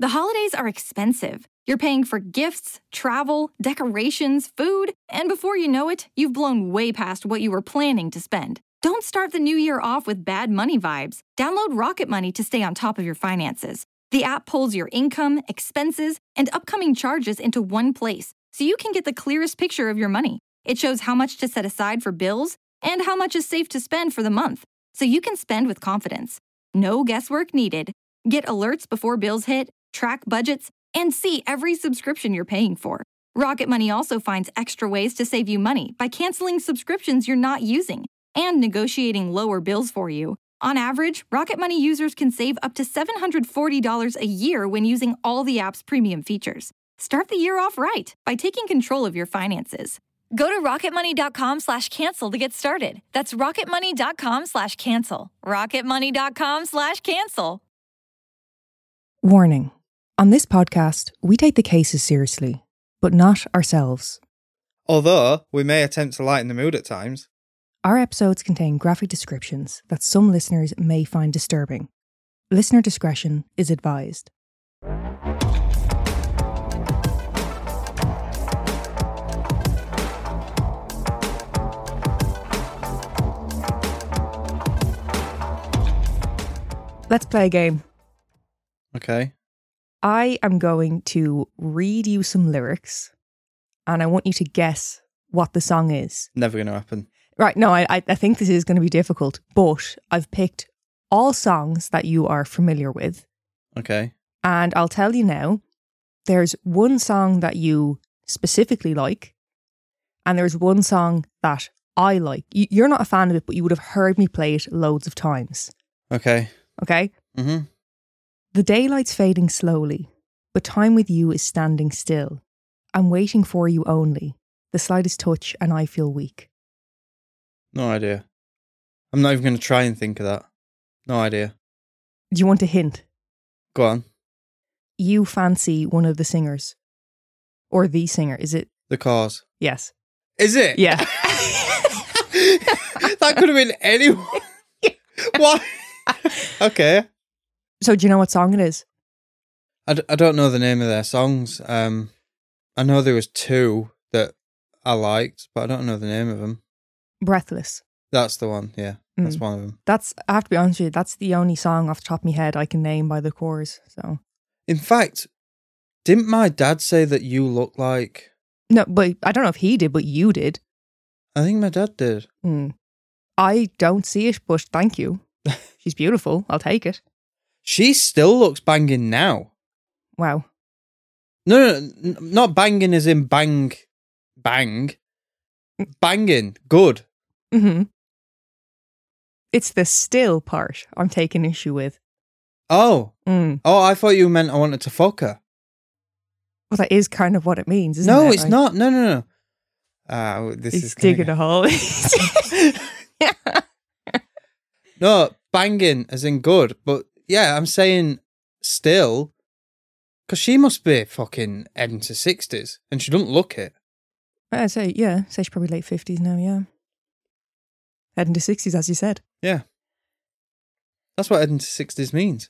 The holidays are expensive. You're paying for gifts, travel, decorations, food, and before you know it, you've blown way past what you were planning to spend. Don't start the new year off with bad money vibes. Download Rocket Money to stay on top of your finances. The app pulls your income, expenses, and upcoming charges into one place, so you can get the clearest picture of your money. It shows how much to set aside for bills and how much is safe to spend for the month, so you can spend with confidence. No guesswork needed. Get alerts before bills hit, track budgets, and see every subscription you're paying for. Rocket Money also finds extra ways to save you money by canceling subscriptions you're not using and negotiating lower bills for you. On average, Rocket Money users can save up to $740 a year when using all the app's premium features. Start the year off right by taking control of your finances. Go to rocketmoney.com/cancel to get started. That's rocketmoney.com/cancel. rocketmoney.com/cancel. Warning. On this podcast, we take the cases seriously, but not ourselves. Although, we may attempt to lighten the mood at times. Our episodes contain graphic descriptions that some listeners may find disturbing. Listener discretion is advised. Let's play a game. Okay. I am going to read you some lyrics, and I want you to guess what the song is. Never going to happen. Right, no, I think this is going to be difficult, but I've picked all songs that you are familiar with. Okay. And I'll tell you now, there's one song that you specifically like, and there's one song that I like. You're not a fan of it, but you would have heard me play it loads of times. Okay. Okay? Mm-hmm. The daylight's fading slowly, but time with you is standing still. I'm waiting for you only. The slightest touch and I feel weak. No idea. I'm not even going to try and think of that. No idea. Do you want a hint? Go on. You fancy one of the singers. Or the singer, is it? The Cause. Yes. Is it? Yeah. That could have been anyone. Why? Okay. So do you know what song it is? I don't know the name of their songs. I know there was two that I liked, but I don't know the name of them. Breathless. That's the one, yeah. That's one of them. I have to be honest with you, that's the only song off the top of my head I can name by the chorus. So, in fact, didn't my dad say that you look like... No, but I don't know if he did, but you did. I think my dad did. I don't see it, but thank you. She's beautiful. I'll take it. She still looks banging now. Wow. No, not banging as in bang. Banging. Good. Mm-hmm. It's the still part I'm taking issue with. Oh. Oh, I thought you meant I wanted to fuck her. Well, that is kind of what it means, isn't it? No, it's not. No. He's digging a hole. No, banging as in good. But yeah, I'm saying still, because she must be fucking heading to 60s and she doesn't look it. I'd say, she's probably late 50s now, yeah. Heading to 60s, as you said. Yeah. That's what heading to 60s means.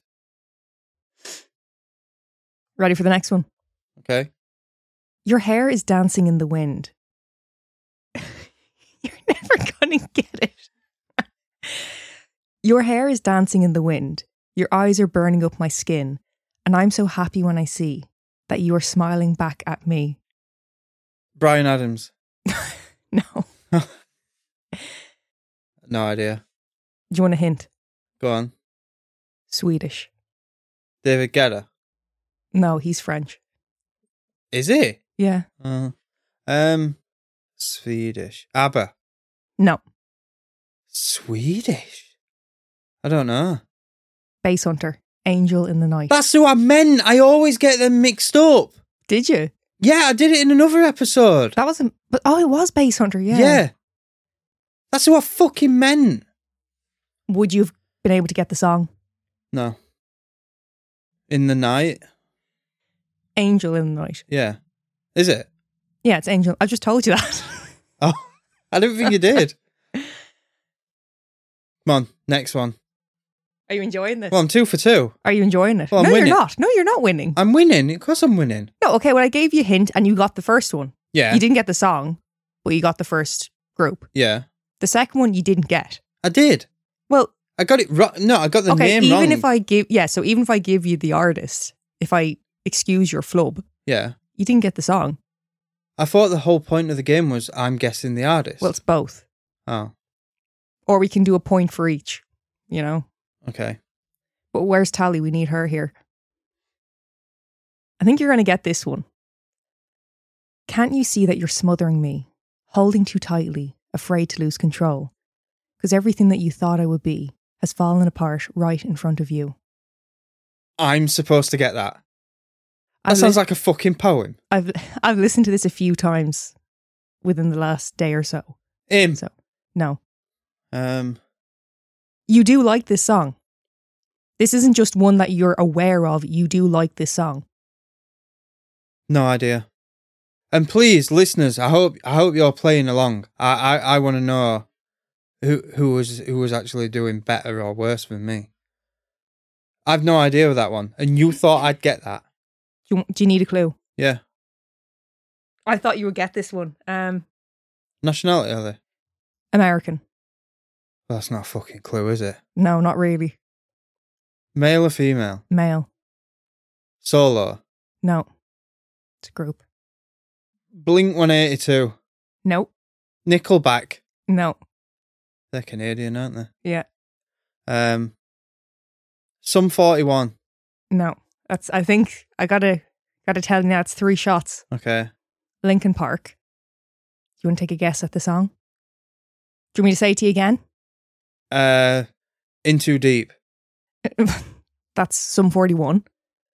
Ready for the next one? Okay. Your hair is dancing in the wind. You're never going to get it. Your hair is dancing in the wind. Your eyes are burning up my skin. And I'm so happy when I see that you are smiling back at me. Bryan Adams. No. No idea. Do you want a hint? Go on. Swedish. David Guetta. No, he's French. Is he? Yeah. Swedish. ABBA. No. Swedish? I don't know. Bass Hunter. Angel in the Night. That's who I meant. I always get them mixed up. Did you? Yeah, I did it in another episode. That wasn't... But it was Bass Hunter, yeah. Yeah. That's who I fucking meant. Would you have been able to get the song? No. In the Night? Angel in the Night. Yeah. Is it? Yeah, it's Angel. I've just told you that. Oh, I didn't think you did. Come on, next one. Are you enjoying this? Well, I'm 2 for 2. Are you enjoying it? Well, I'm no, winning. you're not. No, you're not winning. I'm winning. Of course I'm winning. No, okay, well, I gave you a hint and you got the first one. Yeah. You didn't get the song, but you got the first group. Yeah. The second one you didn't get. I did. Well, I got it wrong. No, I got the name wrong. even if I give you the artist, if I excuse your flub, Yeah. you didn't get the song. I thought the whole point of the game was I'm guessing the artist. Well, it's both. Oh, Or we can do a point for each, you know? okay. But where's Tally? We need her here. I think you're going to get this one. Can't you see that you're smothering me, holding too tightly, afraid to lose control? Because everything that you thought I would be has fallen apart right in front of you. I'm supposed to get that. That sounds like a fucking poem. I've listened to this a few times within the last day or so. So, no. You do like this song. This isn't just one that you're aware of. You do like this song. No idea. And please, listeners, I hope you're playing along. I want to know who was actually doing better or worse than me. I've no idea with that one, and you thought I'd get that. Do you need a clue? Yeah. I thought you would get this one. Nationality, are they? American. Well, that's not a fucking clue, is it? No, not really. Male or female? Male. Solo? No. It's a group. Blink 182? No. Nickelback? No. They're Canadian, aren't they? Yeah. Sum 41? No. I think I gotta tell you now, it's 3 shots. Okay. Linkin Park. Do you want to take a guess at the song? Do you want me to say it to you again? In Too Deep. That's Sum 41.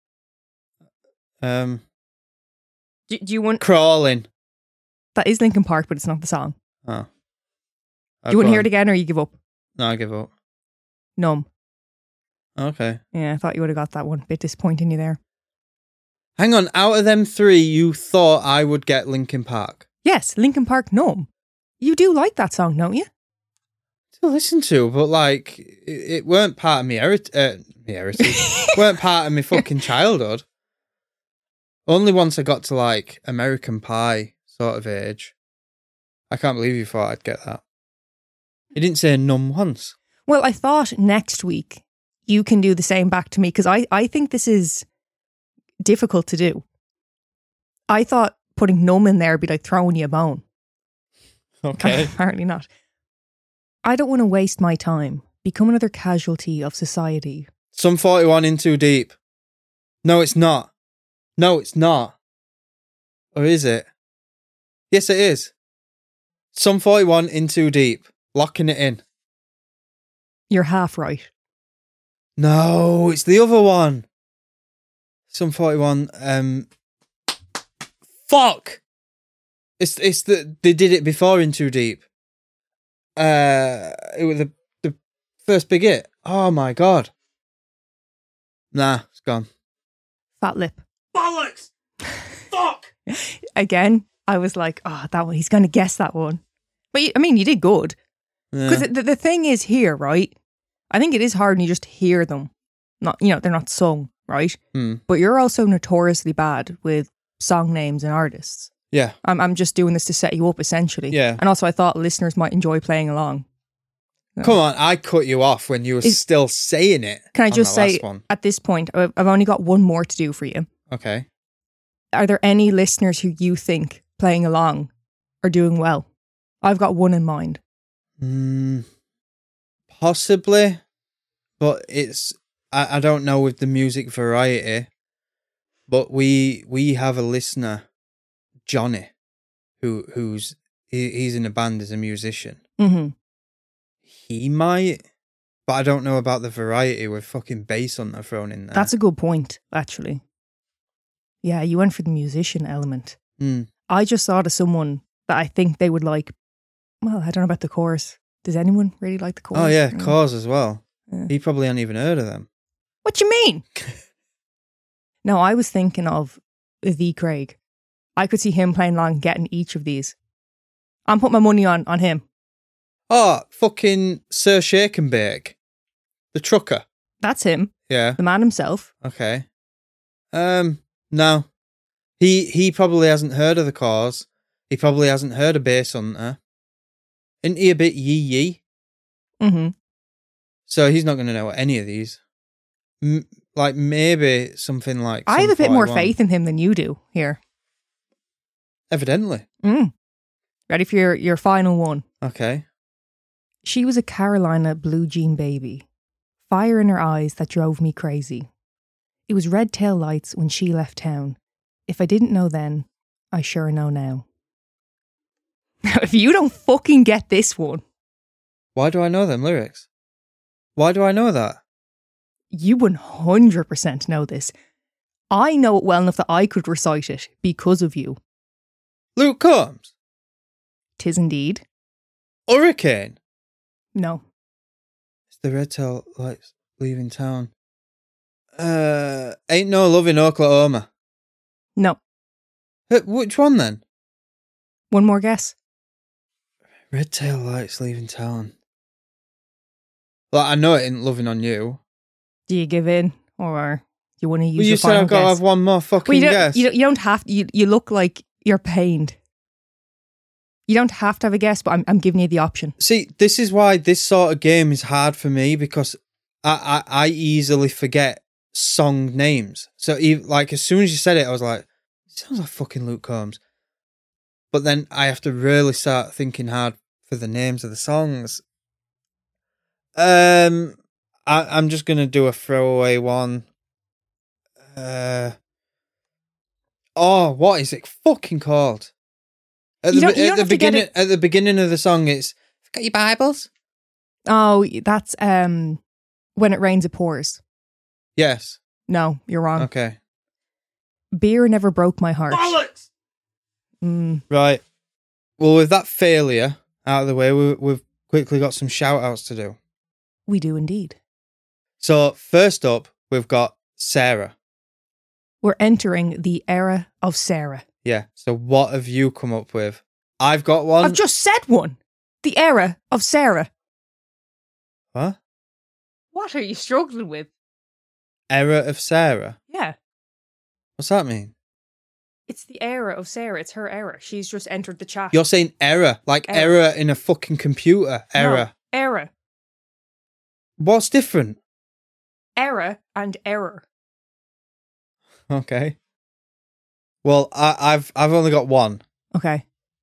Do you want... Crawling. That is Linkin Park, but it's not the song. Oh. Do you want to hear it again or you give up? No, I give up. Numb. Okay. Yeah, I thought you would have got that one. Bit disappointing you there. Hang on, out of them 3, you thought I would get Linkin Park? Yes, Linkin Park, Numb. You do like that song, don't you? To listen to, but like, it weren't part of me heritage. Weren't part of my fucking childhood. Only once I got to like American Pie sort of age. I can't believe you thought I'd get that. You didn't say Numb once. Well, I thought next week you can do the same back to me because I think this is difficult to do. I thought putting Numb in there would be like throwing you a bone. Okay. Apparently not. I don't want to waste my time. Become another casualty of society. Sum 41 In Too Deep. No, it's not. No, it's not. Or is it? Yes, it is. Sum 41 In Too Deep. Locking it in. You're half right. No, it's the other one. Sum 41. Fuck. It's they did it before In Too Deep. It was the first big hit. Oh my god. Nah, it's gone. Fat Lip. Bollocks! Fuck! Again, I was like, that one, he's going to guess that one. But you did good. Because the thing is here, right? I think it is hard when you just hear them. Not, they're not sung, right? But you're also notoriously bad with song names and artists. Yeah. I'm just doing this to set you up, essentially. Yeah. And also I thought listeners might enjoy playing along. Come on, I cut you off when you were still saying it. Can I just say, at this point, I've only got one more to do for you. Okay. Are there any listeners who you think playing along are doing well? I've got one in mind. Possibly, but it's I don't know with the music variety, but we have a listener, Johnny, who's in a band as a musician. Mm-hmm. He might, but I don't know about the variety with fucking bass hunter thrown in there. That's a good point, actually. Yeah, you went for the musician element. I just thought of someone that I think they would like. Well, I don't know about the chorus. Does anyone really like the chorus? Oh yeah, Cause as well. Yeah. He probably hadn't even heard of them. What you mean? No, I was thinking of the Craig. I could see him playing along and getting each of these. I'm putting my money on him. Oh, fucking Sir Shake and Bake. The trucker. That's him, Yeah. the man himself. Okay. No. He probably hasn't heard of The Cause. He probably hasn't heard of Bass Hunter. Isn't he a bit yee? Mm-hmm. So he's not going to know any of these. Like maybe something like... I have a bit more 41. faith in him than you do here. Evidently. Ready for your final one? Okay. She was a Carolina blue jean baby. Fire in her eyes that drove me crazy. It was red tail lights when she left town. If I didn't know then, I sure know now. Now, if you don't fucking get this one, Why do I know them lyrics? Why do I know that? you 100% know this. I know it well enough that I could recite it because of you. Luke Combs? 'Tis indeed. Hurricane? No. It's the red tail lights leaving town. Ain't No Love in Oklahoma. No. Which one then? One more guess. Red tail lights leaving town. Well, I know it ain't Loving on You. Do you give in or you want to use Well, your you said final I've got to guess? have one more fucking Well, you don't, guess. you don't have to. You look like you're pained. You don't have to have a guess, but I'm giving you the option. See, this is why this sort of game is hard for me because I easily forget song names. So, like, as soon as you said it, I was like, it sounds like fucking Luke Combs. But then I have to really start thinking hard for the names of the songs. I'm just going to do a throwaway one. What is it fucking called? At the beginning of the song, it's got your Bibles. Oh, that's When It Rains It Pours. Yes. No, you're wrong. Okay. Beer Never Broke My Heart. Bollocks! Mm. Right. Well, with that failure out of the way, we've quickly got some shout outs to do. We do indeed. So first up, we've got Sarah. We're entering the era of Sarah. Yeah. So what have you come up with? I've got one. I've just said one. The era of Sarah. What? What are you struggling with? Era of Sarah? Yeah. What's that mean? It's the era of Sarah. It's her era. She's just entered the chat. You're saying error, like error in a fucking computer. Error. No, era. What's different? Era and error. Okay. Well, I've only got one. Okay.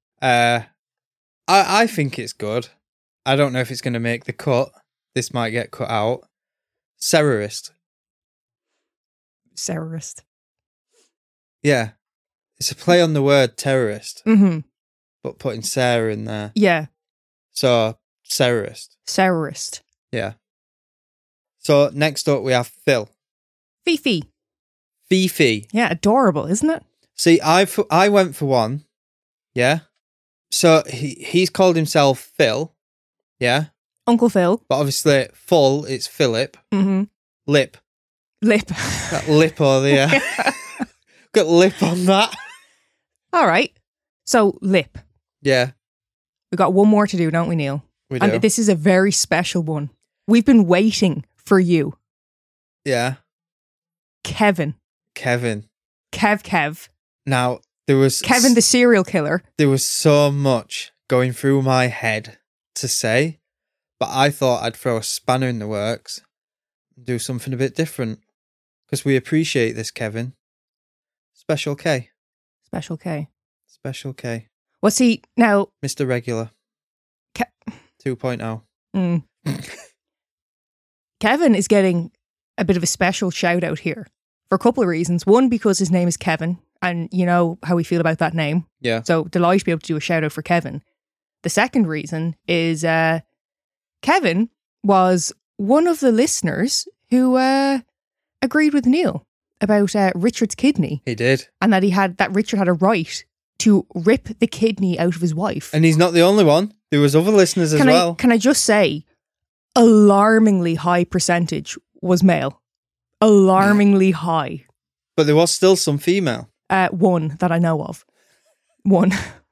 I think it's good. I don't know if it's going to make the cut. This might get cut out. Sarahist. Sarahist. Yeah. It's a play on the word terrorist, Mm-hmm. but putting Sarah in there. Yeah. So, Sarahist. Sarahist. Yeah. So, next up we have Phil. Fifi. Fifi. Yeah, adorable, isn't it? See, I went for one. Yeah. So, he's called himself Phil. Yeah. Uncle Phil. But obviously, full, it's Philip. Mm-hmm. Lip. Lip. That lip over there. Got lip on that. All right. So, lip. Yeah. We've got one more to do, don't we, Neil? We do. And this is a very special one. We've been waiting for you. Yeah. Kevin. Kev. Now, there was... Kevin the serial killer. There was so much going through my head to say, but I thought I'd throw a spanner in the works and do something a bit different. Because we appreciate this, Kevin. Special K. Special K. Special K. What's he now? Mr. Regular. 2.0. Kevin is getting a bit of a special shout out here for a couple of reasons. One, because his name is Kevin, and you know how we feel about that name. Yeah. So delighted to be able to do a shout out for Kevin. The second reason is Kevin was one of the listeners who agreed with Neil about Richard's kidney. He did. And that Richard had a right to rip the kidney out of his wife. And he's not the only one. There was other listeners as well. Can I just say, alarmingly high percentage was male. Alarmingly high. But there was still some female. One that I know of. One.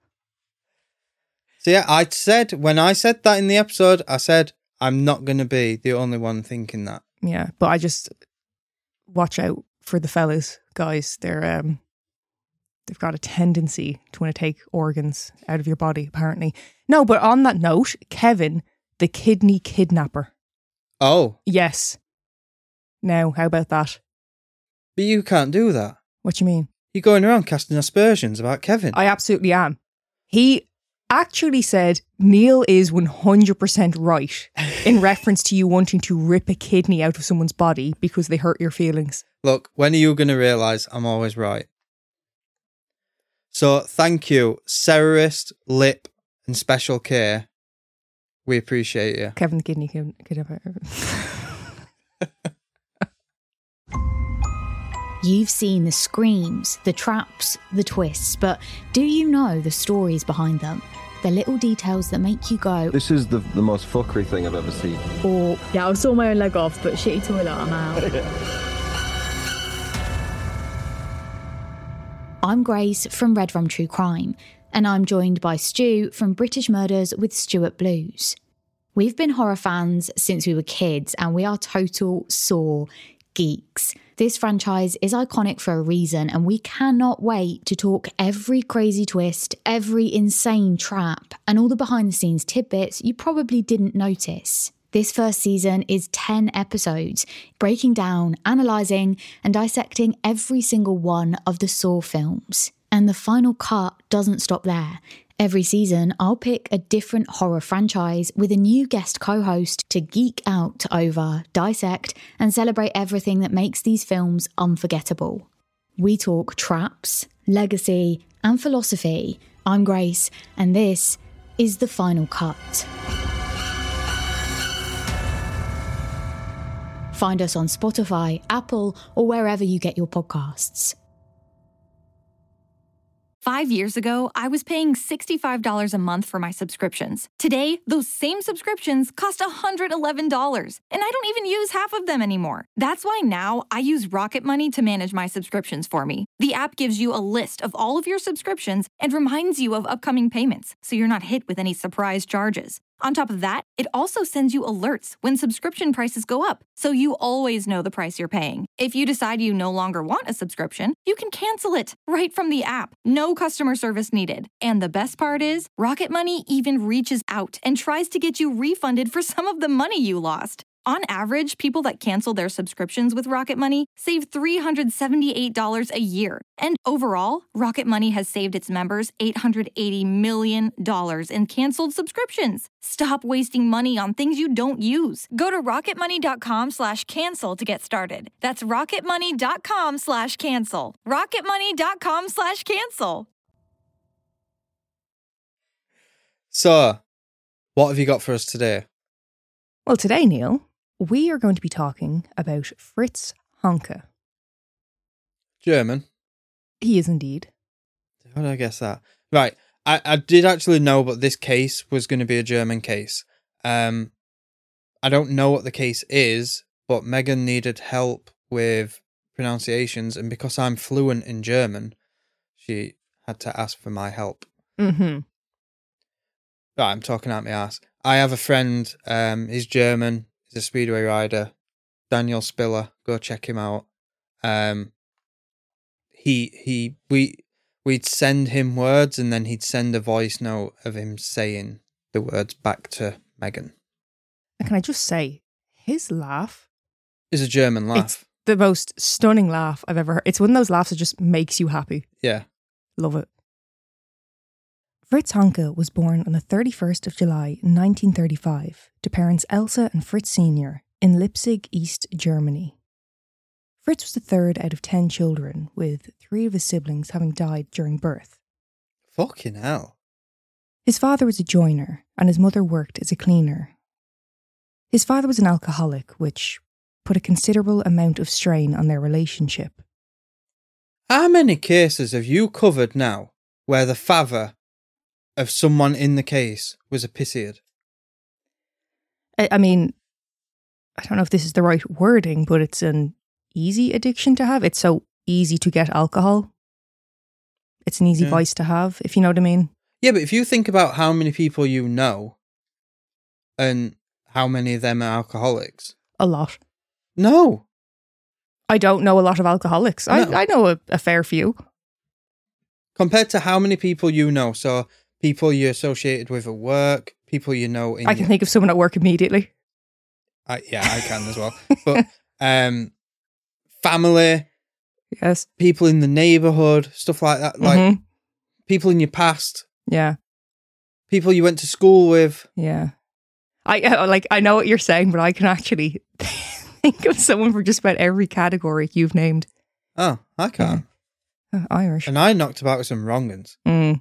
So yeah, when I said that in the episode, I said, I'm not going to be the only one thinking that. Yeah, but I just watch out for the fellas, guys. They've got a tendency to want to take organs out of your body, apparently. No, but on that note, Kevin, the kidney kidnapper. Oh. Yes. Now, how about that? But you can't do that. What do you mean? You're going around casting aspersions about Kevin. I absolutely am. He actually said Neil is 100% right in reference to you wanting to rip a kidney out of someone's body because they hurt your feelings. Look, when are you going to realise I'm always right? So thank you, Serist, Lip and Special Care. We appreciate you. Kevin the kidney kidnapper. You've seen the screams, the traps, the twists, but do you know the stories behind them? The little details that make you go, this is the most fuckery thing I've ever seen. or Yeah, I saw my own leg off, but shitty toilet, I'm out. I'm Grace from Red Rum True Crime, and I'm joined by Stu from British Murders with Stuart Blues. We've been horror fans since we were kids, and we are total Saw geeks. This franchise is iconic for a reason, and we cannot wait to talk every crazy twist, every insane trap, and all the behind-the-scenes tidbits you probably didn't notice. This first season is 10 episodes, breaking down, analysing, and dissecting every single one of the Saw films. And the final cut doesn't stop there. Every season, I'll pick a different horror franchise with a new guest co-host to geek out over, dissect, and celebrate everything that makes these films unforgettable. We talk traps, legacy, and philosophy. I'm Grace, and this is The Final Cut. Find us on Spotify, Apple, or wherever you get your podcasts. 5 years ago, I was paying $65 a month for my subscriptions. Today, those same subscriptions cost $111, and I don't even use half of them anymore. That's why now I use Rocket Money to manage my subscriptions for me. The app gives you a list of all of your subscriptions and reminds you of upcoming payments, so you're not hit with any surprise charges. On top of that, it also sends you alerts when subscription prices go up, so you always know the price you're paying. If you decide you no longer want a subscription, you can cancel it right from the app. No customer service needed. And the best part is, Rocket Money even reaches out and tries to get you refunded for some of the money you lost. On average, people that cancel their subscriptions with Rocket Money save $378 a year. And overall, Rocket Money has saved its members $880 million in canceled subscriptions. Stop wasting money on things you don't use. Go to rocketmoney.com/cancel to get started. That's rocketmoney.com/cancel. rocketmoney.com/cancel. So, what have you got for us today? Well, today, Neil, we are going to be talking about Fritz Honka. German. He is indeed. How did I guess that? Right. I did actually know, but this case was going to be a German case. I don't know what the case is, but Megan needed help with pronunciations, and because I'm fluent in German, she had to ask for my help. Mm-hmm. Right, I'm talking out my ass. I have a friend, he's German, he's a speedway rider, Daniel Spiller, go check him out. We'd send him words and then he'd send a voice note of him saying the words back to Megan. And can I just say, his laugh It's a German laugh. It's the most stunning laugh I've ever heard. It's one of those laughs that just makes you happy. Yeah. Love it. Fritz Honka was born on the 31st of July 1935 to parents Elsa and Fritz Sr. in Leipzig, East Germany. Fritz was the third out of 10 children, with 3 of his siblings having died during birth. Fucking hell. His father was a joiner and his mother worked as a cleaner. His father was an alcoholic, which put a considerable amount of strain on their relationship. How many cases have you covered now where the father of someone in the case was a pisshead? I mean, I don't know if this is the right wording, but it's an easy addiction to have. It's so easy to get alcohol. It's an easy vice to have, if you know what I mean. Yeah, but if you think about how many people you know and how many of them are alcoholics. A lot. No. I don't know a lot of alcoholics. No. I know a fair few. Compared to how many people you know. So people you're associated with at work, people you know in I can think of someone at work immediately. yeah, I can as well. But family, Yes. people in the neighborhood, stuff like that. Like Mhm. people in your past, Yeah. people you went to school with. Yeah. I know what you're saying, but I can actually think of someone for just about every category you've named. Oh, I can't. Irish. And I knocked about with some wrong uns. Mm.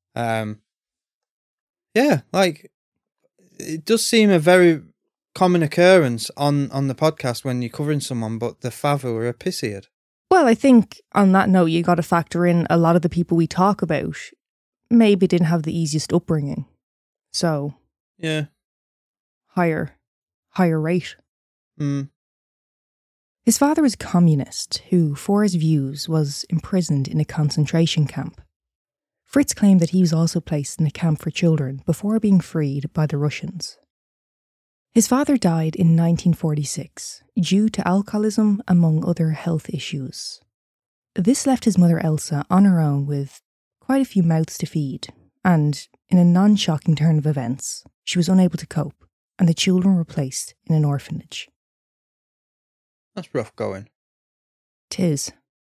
Yeah, like it does seem a very common occurrence on the podcast when you're covering someone, but the father were a pisshead. Well, I think on that note, you got to factor in a lot of the people we talk about maybe didn't have the easiest upbringing. So, Yeah. higher rate. Mm. His father was a communist who, for his views, was imprisoned in a concentration camp. Fritz claimed that he was also placed in a camp for children before being freed by the Russians. His father died in 1946 due to alcoholism, among other health issues. This left his mother Elsa on her own with quite a few mouths to feed, and in a non-shocking turn of events, she was unable to cope, and the children were placed in an orphanage. That's rough going. 'Tis.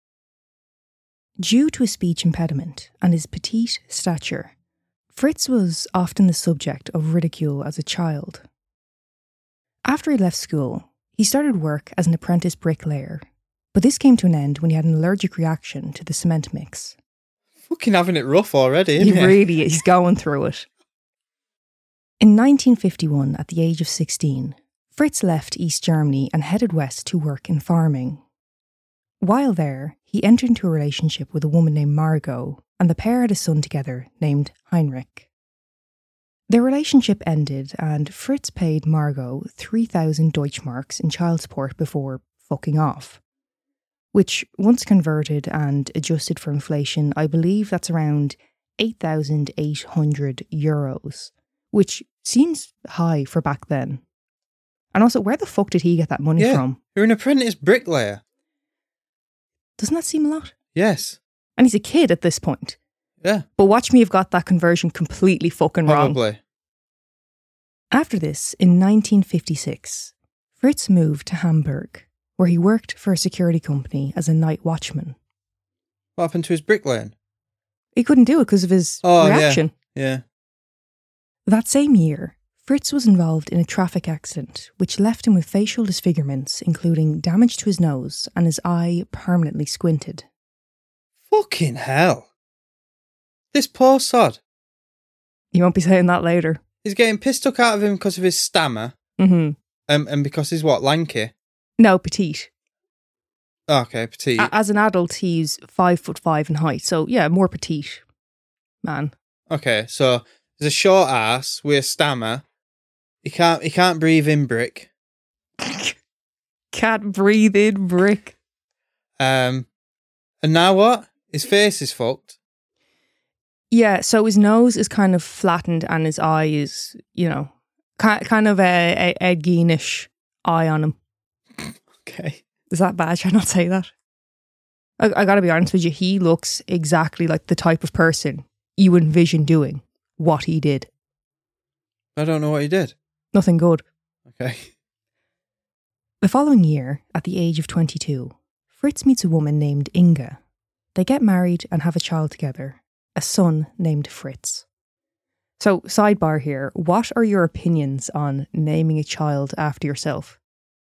Due to a speech impediment and his petite stature, Fritz was often the subject of ridicule as a child. After he left school, he started work as an apprentice bricklayer, but this came to an end when he had an allergic reaction to the cement mix. Fucking having it rough already, He isn't he? really is going through it. In 1951, at the age of 16, Fritz left East Germany and headed west to work in farming. While there, he entered into a relationship with a woman named Margot, and the pair had a son together named Heinrich. Their relationship ended, and Fritz paid Margot 3,000 Deutschmarks in child support before fucking off. Which, once converted and adjusted for inflation, I believe that's around 8,800 euros, which seems high for back then. And also, where the fuck did he get that money Yeah. from? You're an apprentice bricklayer. Doesn't that seem a lot? Yes. And he's a kid at this point. Yeah. But watch me have got that conversion completely fucking wrong. Probably. After this, in 1956, Fritz moved to Hamburg, where he worked for a security company as a night watchman. What happened to his bricklaying? He couldn't do it because of his Oh, yeah. reaction. Yeah. That same year, Fritz was involved in a traffic accident which left him with facial disfigurements, including damage to his nose and his eye permanently squinted. Fucking hell. This poor sod. You won't be saying that later. He's getting pissed took out of him because of his stammer. Mm-hmm. And because he's what, lanky? No, petite. Okay, petite. As an adult, he's 5'5" in height, so yeah, more petite man. Okay, so there's a short ass with a stammer. He can't breathe in brick. Can't breathe in brick. And now what? His face is fucked. Yeah, so his nose is kind of flattened and his eye is, kind of a Ed Gein-ish eye on him. Okay. Is that bad? Should I not say that? I gotta be honest with you, he looks exactly like the type of person you envision doing what he did. I don't know what he did. Nothing good. Okay. The following year, at the age of 22, Fritz meets a woman named Inga. They get married and have a child together, a son named Fritz. So, sidebar here, what are your opinions on naming a child after yourself?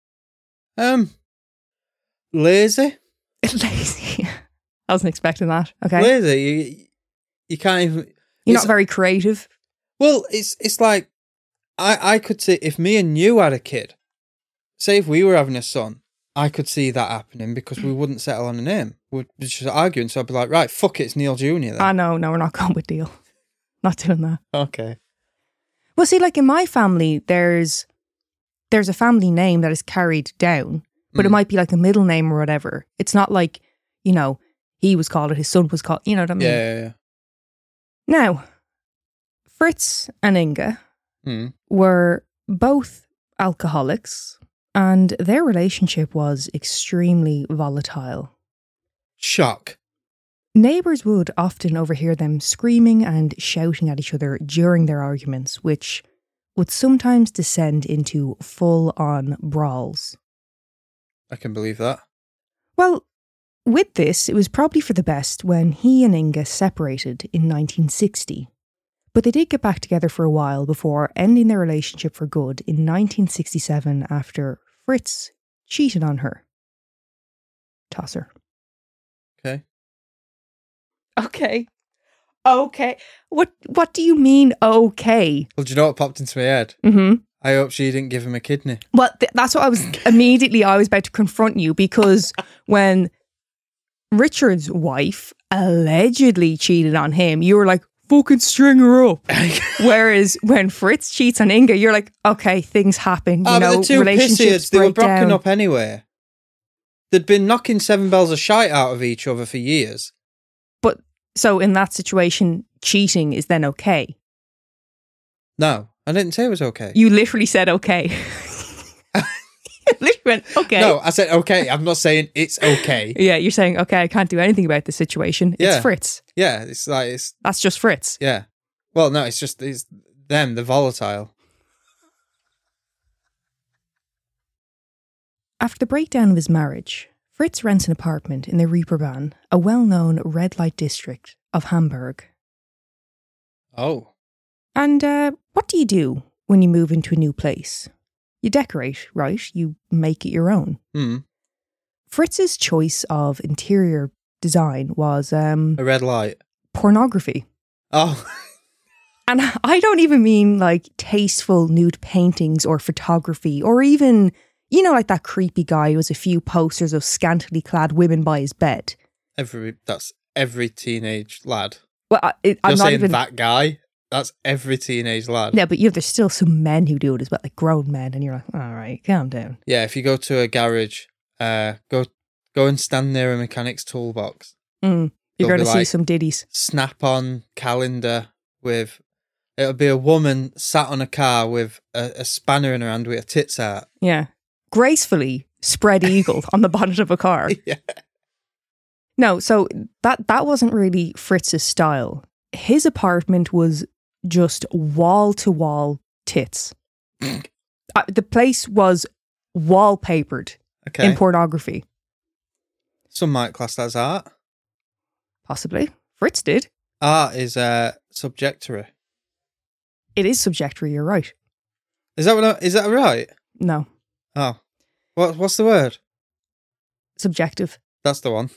Lazy. Lazy. I wasn't expecting that. Okay. Lazy. You can't even. You're it's- not very creative. Well, it's like I could see if me and you had a kid. Say if we were having a son, I could see that happening because we wouldn't settle on a name. We'd be just arguing, so I'd be like, right, fuck it, it's Neil Jr. then. No, we're not going with deal. Not doing that. Okay. Well, see, like in my family, there's a family name that is carried down, but it might be like a middle name or whatever. It's not like, he was called it, his son was called, you know what I mean? Yeah. Now, Fritz and Inga Mm. were both alcoholics And their relationship was extremely volatile. Shock. Neighbours would often overhear them screaming and shouting at each other during their arguments, which would sometimes descend into full-on brawls. I can believe that. Well, with this, it was probably for the best when he and Inga separated in 1960. But they did get back together for a while before ending their relationship for good in 1967 after Fritz cheated on her. Tosser. Okay. Okay. What do you mean, okay? Well, do you know what popped into my head? Mm-hmm. I hope she didn't give him a kidney. Well, that's what I was about to confront you, because when Richard's wife allegedly cheated on him, you were like, fucking string her up. Whereas when Fritz cheats on Inga, you're like, okay, things happen. But the two relationships pissies, they were break broken down. up anyway. They'd been knocking 7 bells of shite out of each other for years. But so in that situation, cheating is then okay. No, I didn't say it was okay. You literally said okay. You literally went, okay. No, I said okay. I'm not saying it's okay. Yeah, you're saying, okay, I can't do anything about the situation. It's Yeah. Fritz. Yeah, it's like, it's, That's just Fritz. yeah. Well, no, it's them, they're volatile. After the breakdown of his marriage, Fritz rents an apartment in the Reeperbahn, a well-known red light district of Hamburg. Oh. And what do you do when you move into a new place? You decorate, right? You make it your own. Mm. Fritz's choice of interior design was A red light. pornography. Oh. And I don't even mean like tasteful nude paintings or photography or even, you know, like that creepy guy who has a few posters of scantily clad women by his bed. That's every teenage lad. Well, I'm You're not saying even... that guy? That's every teenage lad. Yeah, but there's still some men who do it as well, like grown men, and you're like, all right, calm down. Yeah, if you go to a garage, go and stand near a mechanic's toolbox. You're There'll going to be, see like, some ditties. Snap-on calendar with... It'll be a woman sat on a car with a spanner in her hand with her tits out. Yeah. Gracefully spread eagle on the bonnet of a car. Yeah. No, so that wasn't really Fritz's style. His apartment was just wall-to-wall tits. The place was wallpapered Okay. in pornography. Some might class that as art. Possibly. Fritz did. Art is subjectory. It is subjectory, you're right. Is that right? No. Oh. What's the word? Subjective. That's the one.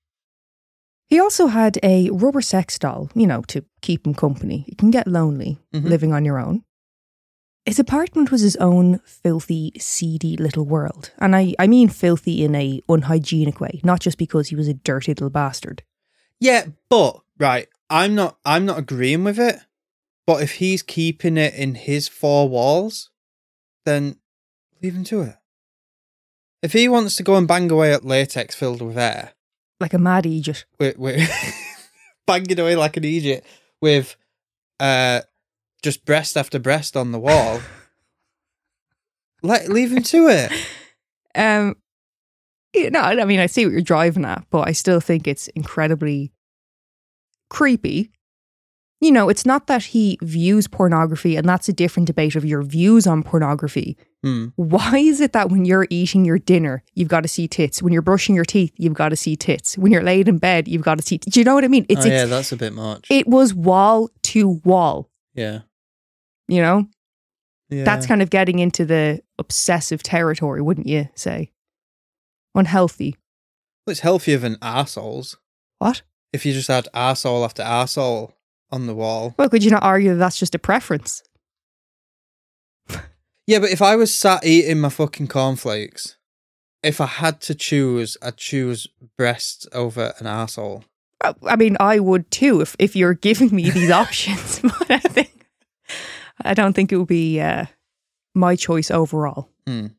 He also had a rubber sex doll, to keep him company. It can get lonely living on your own. His apartment was his own filthy, seedy little world. And I mean filthy in a unhygienic way, not just because he was a dirty little bastard. Yeah, but right, I'm not agreeing with it. But if he's keeping it in his four walls, then leave him to it. If he wants to go and bang away at latex filled with air, Like a mad Egypt. with banging away like an Egypt with just breast after breast on the wall, leave him to it. I mean, I see what you're driving at, but I still think it's incredibly creepy. It's not that he views pornography, and that's a different debate of your views on pornography. Why is it that when you're eating your dinner, you've got to see tits? When you're brushing your teeth, you've got to see tits. When you're laid in bed, you've got to see tits. Do you know what I mean? Yeah, that's a bit much. It was wall to wall. Yeah. Yeah. That's Kind of getting into the obsessive territory, wouldn't you say? Unhealthy. Well, it's healthier than arseholes. What? If you just had arsehole after arsehole on the wall. Well, could you not argue that that's just a preference? Yeah, but if I was sat eating my fucking cornflakes, if I had to choose, I'd choose breasts over an arsehole. I mean, I would too if you're giving me these options. But I don't think it would be my choice overall.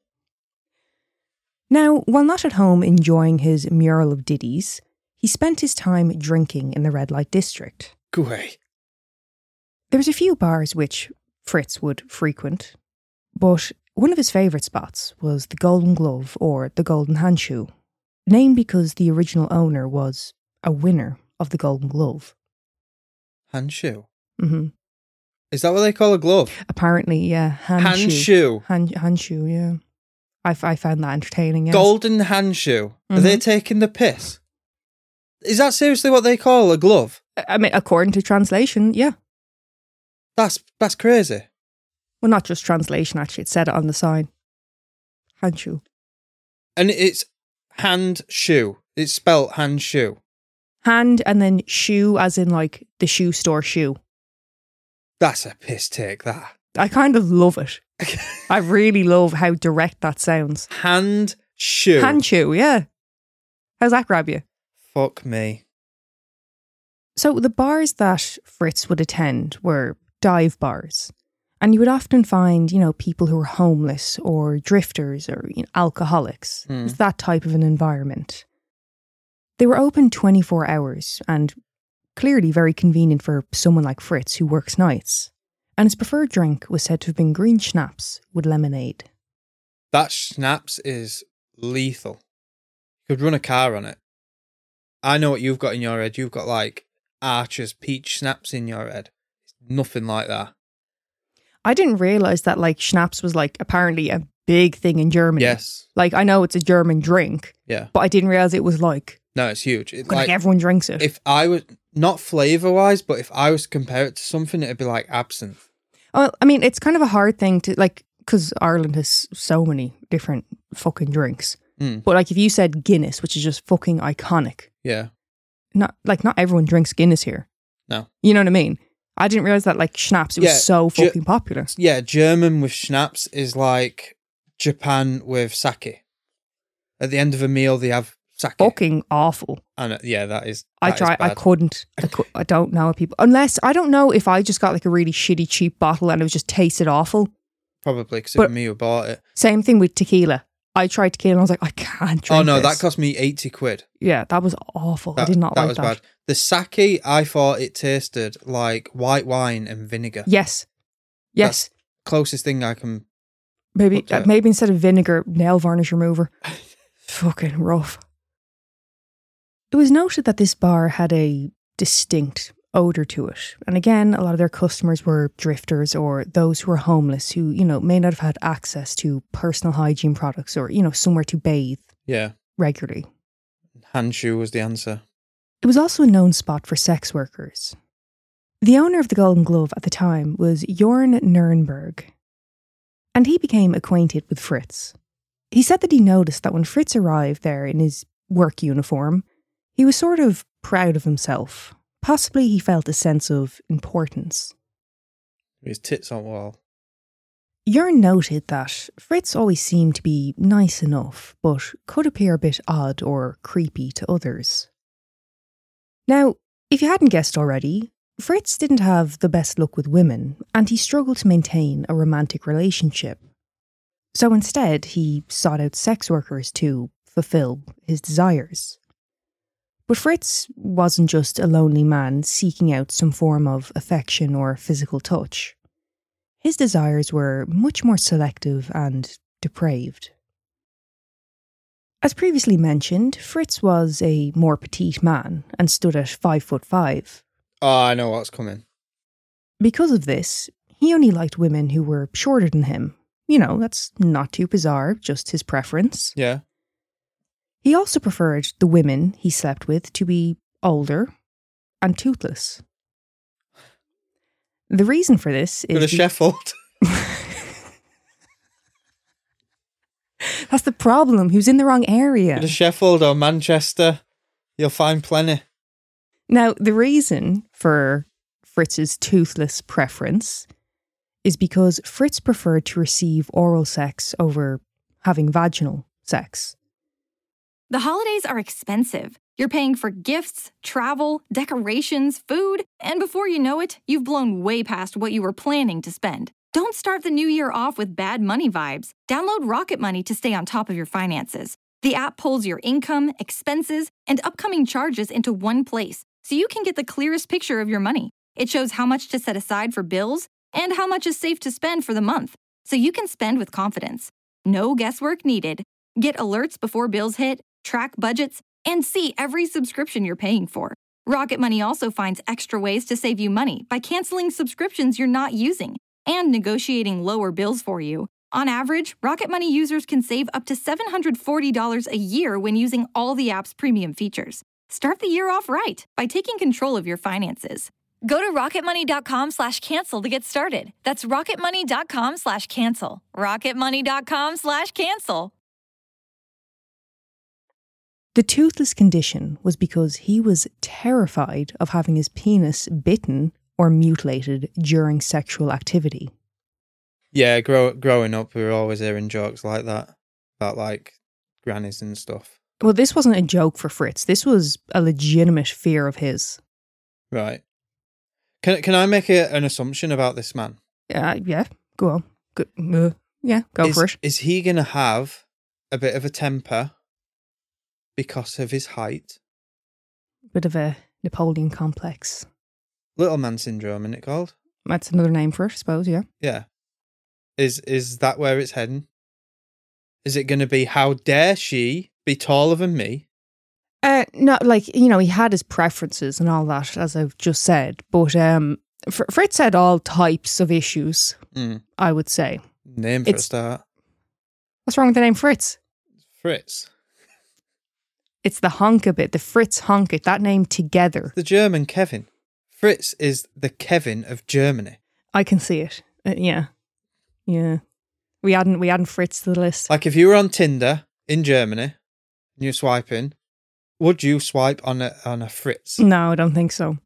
Now, while not at home enjoying his mural of ditties, he spent his time drinking in the red light district. Go away. There was a few bars which Fritz would frequent, but One of his favourite spots was the Golden Glove or the Golden Handshoe, named because the original owner was a winner of the Golden Glove. Handshoe? Mm-hmm. Is that what they call a glove? Apparently, yeah. Handshoe. Handshoe, yeah. I found that entertaining, yes. Golden handshoe. Are they taking the piss? Is that seriously what they call a glove? I mean, according to translation, yeah. That's crazy. Well, not just translation, actually. It said it on the sign. Handshoe. And it's hand shoe. It's spelt handshoe. Hand and then shoe as in like the shoe store shoe. That's a piss take, that. I kind of love it. I really love how direct that sounds. Hand shoe. Handshoe, yeah. How's that grab you? Fuck me. So the bars that Fritz would attend were dive bars. And you would often find, people who were homeless or drifters or alcoholics. It's that type of an environment. They were open 24 hours and clearly very convenient for someone like Fritz who works nights. And his preferred drink was said to have been green schnapps with lemonade. That schnapps is lethal. You could run a car on it. I know what you've got in your head. You've got like Archer's peach schnapps in your head. It's nothing like that. I didn't realise that like schnapps was like apparently a big thing in Germany. Yes. Like I know it's a German drink. Yeah. But I didn't realise it was like... No, it's huge. Like everyone drinks it. If I was, not flavour-wise, but if I was to compare it to something, it'd be like absinthe. Well, I mean, it's kind of a hard thing to like, because Ireland has so many different fucking drinks. But like if you said Guinness, which is just fucking iconic. Yeah. Not everyone drinks Guinness here. No. You know what I mean? I didn't realise that like schnapps, it was so fucking popular. Yeah, German with schnapps is like Japan with sake. At the end of a meal, they have sake. Fucking awful. And yeah, that is I couldn't. I don't know people. Unless, I don't know if I just got like a really shitty cheap bottle and it was just tasted awful. Probably, because it was me who bought it. Same thing with tequila. I tried tequila and I was like, I can't drink no, this. that cost me 80 quid. Yeah, that was awful. I did not like that. That was bad. The sake, I thought it tasted like white wine and vinegar. Yes. That's closest thing I can... Maybe instead of vinegar, nail varnish remover. Fucking rough. It was noted that this bar had a distinct odour to it. And again, a lot of their customers were drifters or those who were homeless who, may not have had access to personal hygiene products or, somewhere to bathe regularly. Handshoe was the answer. It was also a known spot for sex workers. The owner of the Golden Glove at the time was Jorn Nurnberg, and he became acquainted with Fritz. He said that he noticed that when Fritz arrived there in his work uniform, he was sort of proud of himself. Possibly he felt a sense of importance. His tits on wall. Jorn noted that Fritz always seemed to be nice enough, but could appear a bit odd or creepy to others. Now, if you hadn't guessed already, Fritz didn't have the best luck with women, and he struggled to maintain a romantic relationship. So instead, he sought out sex workers to fulfill his desires. But Fritz wasn't just a lonely man seeking out some form of affection or physical touch. His desires were much more selective and depraved. As previously mentioned, Fritz was a more petite man and stood at 5'5". Oh, I know what's coming. Because of this, he only liked women who were shorter than him. That's not too bizarre, just his preference. Yeah. He also preferred the women he slept with to be older and toothless. The reason for this is... Go to Sheffield. That's the problem. He was in the wrong area. Go to Sheffield or Manchester. You'll find plenty. Now, the reason for Fritz's toothless preference is because Fritz preferred to receive oral sex over having vaginal sex. The holidays are expensive. You're paying for gifts, travel, decorations, food, and before you know it, you've blown way past what you were planning to spend. Don't start the new year off with bad money vibes. Download Rocket Money to stay on top of your finances. The app pulls your income, expenses, and upcoming charges into one place, so you can get the clearest picture of your money. It shows how much to set aside for bills and how much is safe to spend for the month. so you can spend with confidence. No guesswork needed. Get alerts before bills hit, track budgets, and see every subscription you're paying for. Rocket Money also finds extra ways to save you money by canceling subscriptions you're not using and negotiating lower bills for you. On average, Rocket Money users can save up to $740 a year when using all the app's premium features. Start the year off right by taking control of your finances. Go to rocketmoney.com/cancel to get started. That's rocketmoney.com/cancel. rocketmoney.com/cancel. The toothless condition was because he was terrified of having his penis bitten or mutilated during sexual activity. Yeah, growing up, we were always hearing jokes like that about like grannies and stuff. Well, this wasn't a joke for Fritz. This was a legitimate fear of his. Right. Can I make an assumption about this man? Yeah, go on. Go for it. Is he going to have a bit of a temper because of his height? Bit of a Napoleon complex. Little man syndrome, isn't it called? That's another name for it, I suppose, yeah. Yeah. Is that where it's heading? Is it going to be, how dare she be taller than me? No, like, you know, he had his preferences and all that, as I've just said. But Fritz had all types of issues, I would say. Name for a start. What's wrong with the name Fritz? Fritz. It's the honka bit, the Fritz honka, that name together. The German Kevin. Fritz is the Kevin of Germany. I can see it. Yeah. We adding Fritz to the list. Like if you were on Tinder in Germany and you're swiping, would you swipe on a Fritz? No, I don't think so.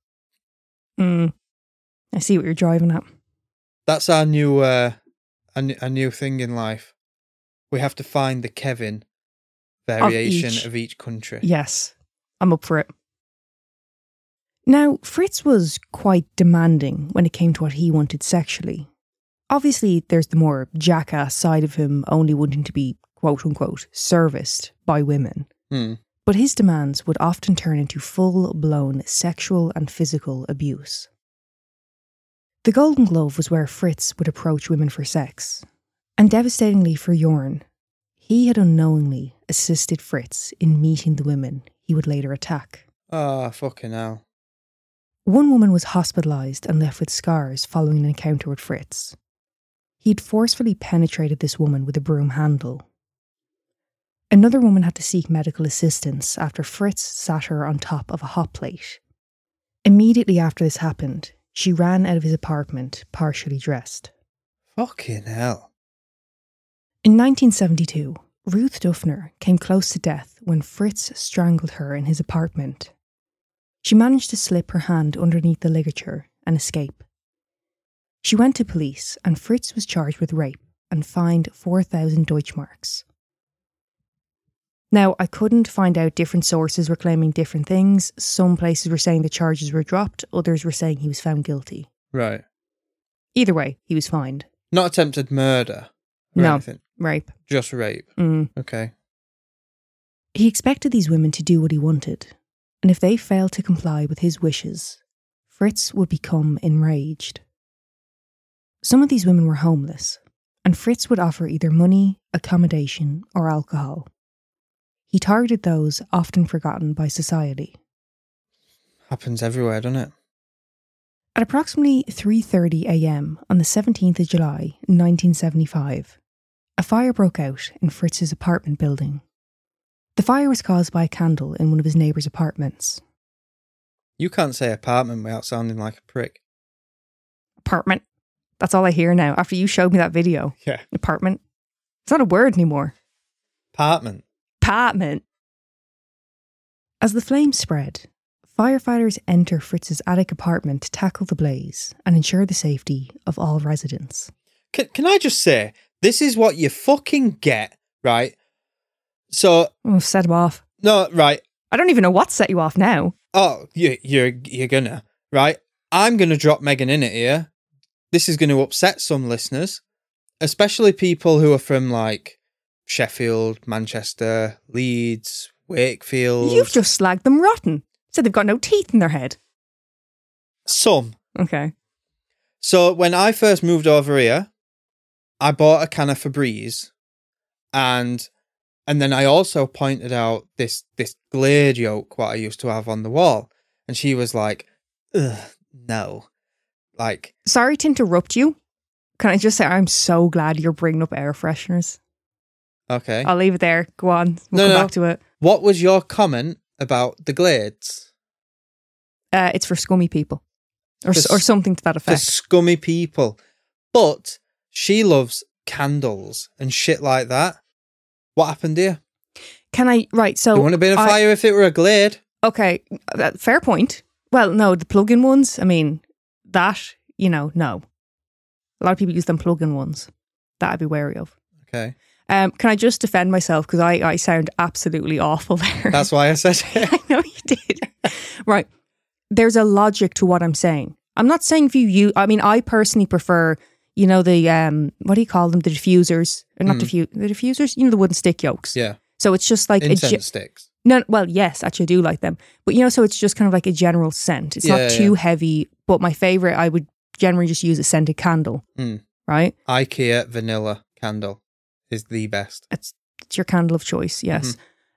I see what you're driving at. That's our new a new thing in life. We have to find the Kevin variation of each country. Yes, I'm up for it. Now, Fritz was quite demanding when it came to what he wanted sexually. Obviously, there's the more jackass side of him only wanting to be, quote-unquote, serviced by women. But his demands would often turn into full-blown sexual and physical abuse. The Golden Glove was where Fritz would approach women for sex. And devastatingly for Jorn, he had unknowingly assisted Fritz in meeting the women he would later attack. Oh, fucking hell. One woman was hospitalised and left with scars following an encounter with Fritz. He'd forcefully penetrated this woman with a broom handle. Another woman had to seek medical assistance after Fritz sat her on top of a hot plate. Immediately after this happened, she ran out of his apartment, partially dressed. Fucking hell. In 1972, Ruth Duffner came close to death when Fritz strangled her in his apartment. She managed to slip her hand underneath the ligature and escape. She went to police and Fritz was charged with rape and fined 4,000 Deutschmarks. Now, I couldn't find out, different sources were claiming different things. Some places were saying the charges were dropped, others were saying he was found guilty. Right. Either way, he was fined. Not attempted murder or anything? Rape. Just rape. Okay. He expected these women to do what he wanted, and if they failed to comply with his wishes, Fritz would become enraged. Some of these women were homeless, and Fritz would offer either money, accommodation, or alcohol. He targeted those often forgotten by society. Happens everywhere, doesn't it? At approximately 3:30 a.m. on the 17th of July, 1975, a fire broke out in Fritz's apartment building. The fire was caused by a candle in one of his neighbour's apartments. You can't say apartment without sounding like a prick. Apartment. That's all I hear now after you showed me that video. Yeah. Apartment. It's not a word anymore. Apartment. Apartment. As the flames spread, firefighters enter Fritz's attic apartment to tackle the blaze and ensure the safety of all residents. Can I just say, this is what you fucking get, right? So... set him off. No, right. I don't even know what set you off now. Oh, you're gonna, right? I'm gonna drop Megan in it here. This is going to upset some listeners, especially people who are from like Sheffield, Manchester, Leeds, Wakefield. You've just slagged them rotten. Said they've got no teeth in their head. Some. Okay. So when I first moved over here, I bought a can of Febreze, and then I also pointed out this Glade yolk what I used to have on the wall, and she was like, "Ugh, no." Like, Sorry to interrupt you. Can I just say I'm so glad you're bringing up air fresheners. okay. I'll leave it there. Go on. We'll No, come no. back to it. What was your comment about the Glades? It's for scummy people. Or For something to that For effect. scummy people. But she loves candles and shit like that. What happened here? Can I... Right, so... It wouldn't have been a fire if it were a Glade. Okay, fair point. Well, no, the plug-in ones, I mean, that, no. A lot of people use them plug-in ones. That I'd be wary of. Okay. Can I just defend myself? Because I sound absolutely awful there. That's why I said it. I know you did. Right. There's a logic to what I'm saying. I'm not saying if you I mean, I personally prefer, the, what do you call them? The diffusers. Or not the diffusers? The wooden stick yolks. Yeah. So it's just like... Incense sticks. No, well, yes, actually I do like them. But, so it's just kind of like a general scent. It's not too heavy. But my favourite, I would generally just use a scented candle. Right? IKEA vanilla candle is the best. It's your candle of choice, yes.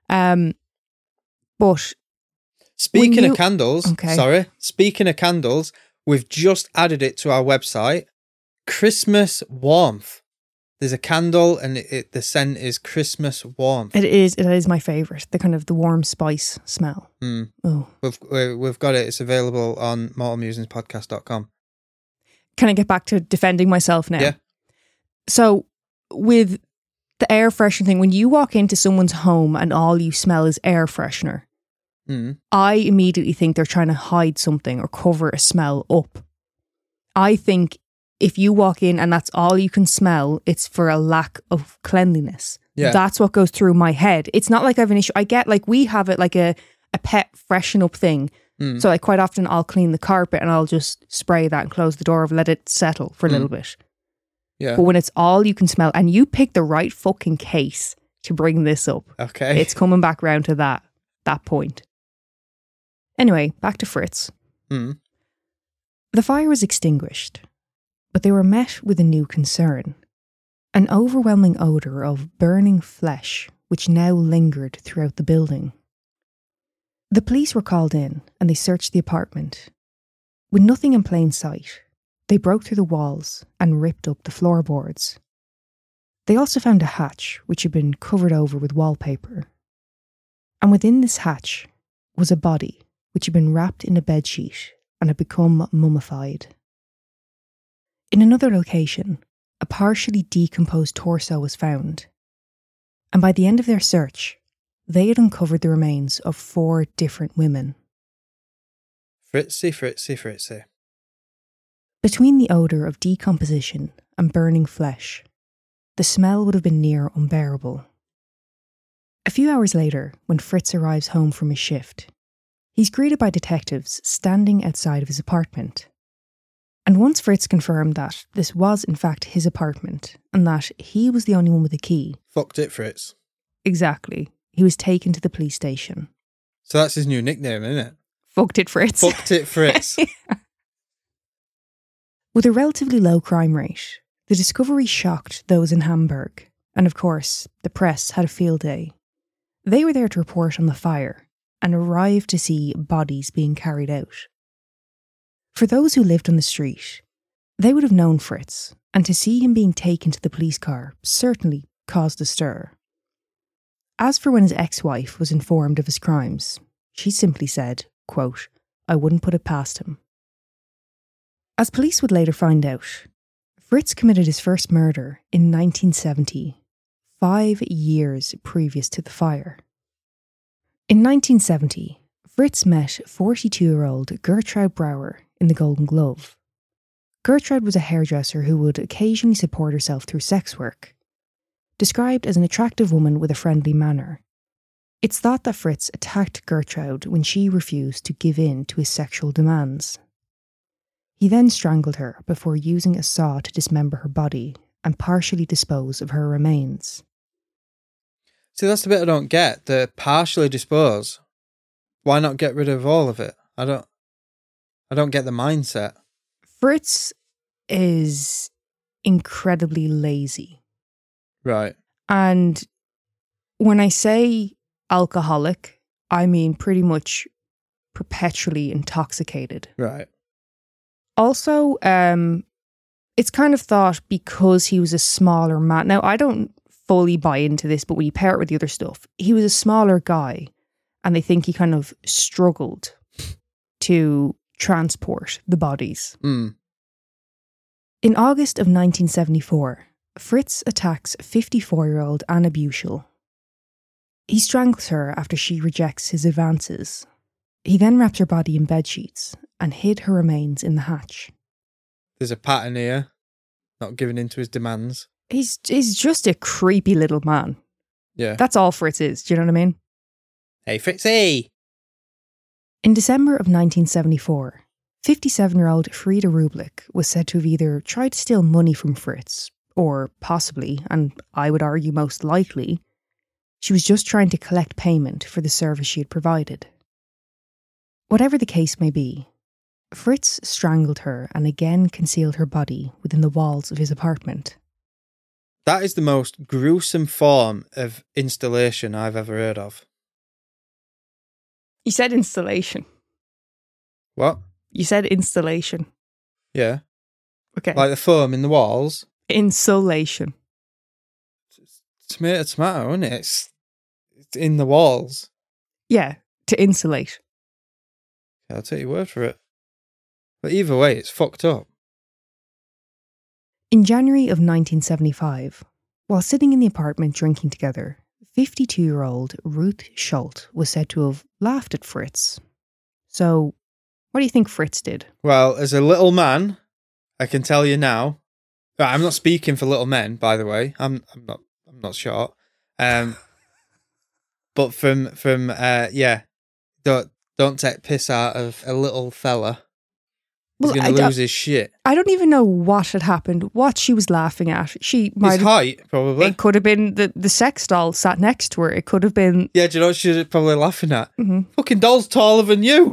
But... Speaking of candles, Okay. Speaking of candles, we've just added it to our website. Christmas warmth. There's a candle, and the scent is Christmas warmth. It is my favourite. The kind of the warm spice smell. Oh. We've got it. It's available on mortalmusingspodcast.com. Can I get back to defending myself now? Yeah. So with the air freshener thing, when you walk into someone's home and all you smell is air freshener, I immediately think they're trying to hide something or cover a smell up. I think if you walk in and that's all you can smell, it's for a lack of cleanliness. Yeah. That's what goes through my head. It's not like I have an issue. I get like we have it like a pet freshen up thing. So like quite often I'll clean the carpet and I'll just spray that and close the door, let it settle for a little bit. Yeah. But when it's all you can smell, and you pick the right fucking case to bring this up, Okay. it's coming back round to that point. Anyway, back to Fritz. The fire was extinguished, but they were met with a new concern. An overwhelming odour of burning flesh, which now lingered throughout the building. The police were called in, and they searched the apartment. With nothing in plain sight, they broke through the walls and ripped up the floorboards. They also found a hatch, which had been covered over with wallpaper. And within this hatch was a body, which had been wrapped in a bedsheet and had become mummified. In another location, a partially decomposed torso was found, and by the end of their search, they had uncovered the remains of 4 different women. Fritzy, Fritzy, Fritzy. Between the odour of decomposition and burning flesh, the smell would have been near unbearable. A few hours later, when Fritz arrives home from his shift, he's greeted by detectives standing outside of his apartment. And once Fritz confirmed that this was in fact his apartment and that he was the only one with a key. Fucked it, Fritz. Exactly. He was taken to the police station. So that's his new nickname, isn't it? Fucked it, Fritz. Fucked it, Fritz. With a relatively low crime rate, the discovery shocked those in Hamburg. And of course, the press had a field day. They were there to report on the fire and arrived to see bodies being carried out. For those who lived on the street, they would have known Fritz, and to see him being taken to the police car certainly caused a stir. As for when his ex-wife was informed of his crimes, she simply said, quote, "I wouldn't put it past him." As police would later find out, Fritz committed his first murder in 1970, 5 years previous to the fire. In 1970, Fritz met 42-year-old Gertrude Brauer in the Golden Glove. Gertrude was a hairdresser who would occasionally support herself through sex work. Described as an attractive woman with a friendly manner, it's thought that Fritz attacked Gertrude when she refused to give in to his sexual demands. He then strangled her before using a saw to dismember her body and partially dispose of her remains. See, that's the bit I don't get. The partially dispose. Why not get rid of all of it? I don't get the mindset. Fritz is incredibly lazy. Right. And when I say alcoholic, I mean pretty much perpetually intoxicated. Right. Also, it's kind of thought because he was a smaller man. Now, I don't fully buy into this, but when you pair it with the other stuff, he was a smaller guy, and they think he kind of struggled to transport the bodies. Mm. In August of 1974, Fritz attacks 54-year-old Anna Buchel. He strangles her after she rejects his advances. He then wraps her body in bedsheets and hid her remains in the hatch. There's a pattern here. Not giving in to his demands. He's just a creepy little man. Yeah. That's all Fritz is, do you know what I mean? Hey, Fritzy! In December of 1974, 57-year-old Frieda Rublik was said to have either tried to steal money from Fritz, or possibly, and I would argue most likely, she was just trying to collect payment for the service she had provided. Whatever the case may be, Fritz strangled her and again concealed her body within the walls of his apartment. That is the most gruesome form of installation I've ever heard of. You said installation. What? You said installation. Yeah. Okay. Like the foam in the walls. Insulation. Tomato, isn't it? It's in the walls. Yeah, to insulate. I'll take your word for it. But either way, it's fucked up. In January of 1975, while sitting in the apartment drinking together, 52-year-old Ruth Schult was said to have laughed at Fritz. So, what do you think Fritz did? Well, as a little man, I can tell you now. Right, I'm not speaking for little men, by the way. I'm not short. But from yeah, don't take piss out of a little fella. He's going to lose his shit. I don't even know what had happened, what she was laughing at. She might his height, probably. It could have been the sex doll sat next to her. It could have been... Yeah, do you know what she was probably laughing at? Mm-hmm. Fucking doll's taller than you.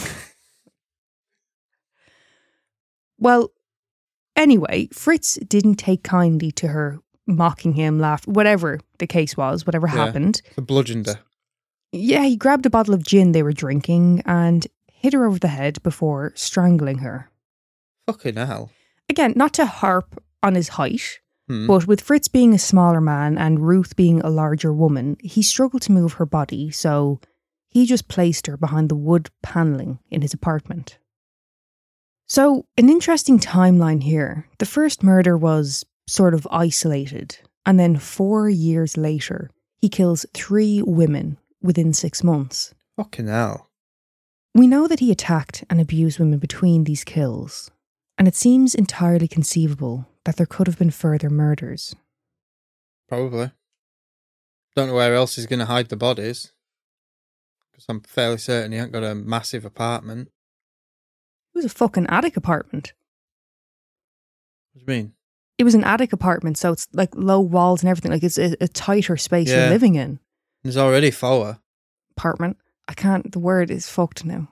Well, anyway, Fritz didn't take kindly to her mocking him, whatever the case was, whatever happened. The bludgeoned her. Yeah, he grabbed a bottle of gin they were drinking and hit her over the head before strangling her. Fucking hell. Again, not to harp on his height, but with Fritz being a smaller man and Ruth being a larger woman, he struggled to move her body, so he just placed her behind the wood panelling in his apartment. So, an interesting timeline here. The first murder was sort of isolated, and then 4 years later, he kills 3 women within 6 months. Fucking hell. We know that he attacked and abused women between these kills, and it seems entirely conceivable that there could have been further murders. Probably. Don't know where else he's going to hide the bodies. Because I'm fairly certain he ain't got a massive apartment. It was a fucking attic apartment. What do you mean? It was an attic apartment, so it's like low walls and everything. Like it's a tighter space you're living in. There's already 4. Apartment. I can't, the word is fucked now.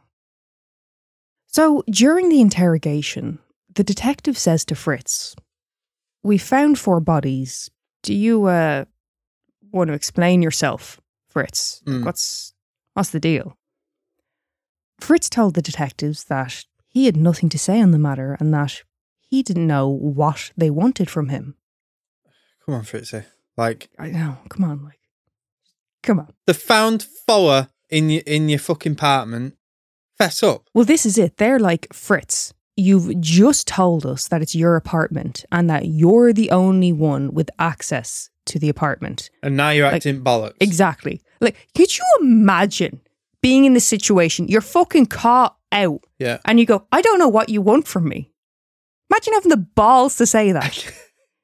So, during the interrogation, the detective says to Fritz, "We found 4 bodies. Do you want to explain yourself, Fritz? What's the deal?" Fritz told the detectives that he had nothing to say on the matter and that he didn't know what they wanted from him. Come on, Fritzy. Like, I know, come on. They found 4 in your fucking apartment. Fess up. Well, this is it. They're like, "Fritz, you've just told us that it's your apartment and that you're the only one with access to the apartment. And now you're acting bollocks." Exactly. Like, could you imagine being in this situation? You're fucking caught out. Yeah. And you go, "I don't know what you want from me." Imagine having the balls to say that.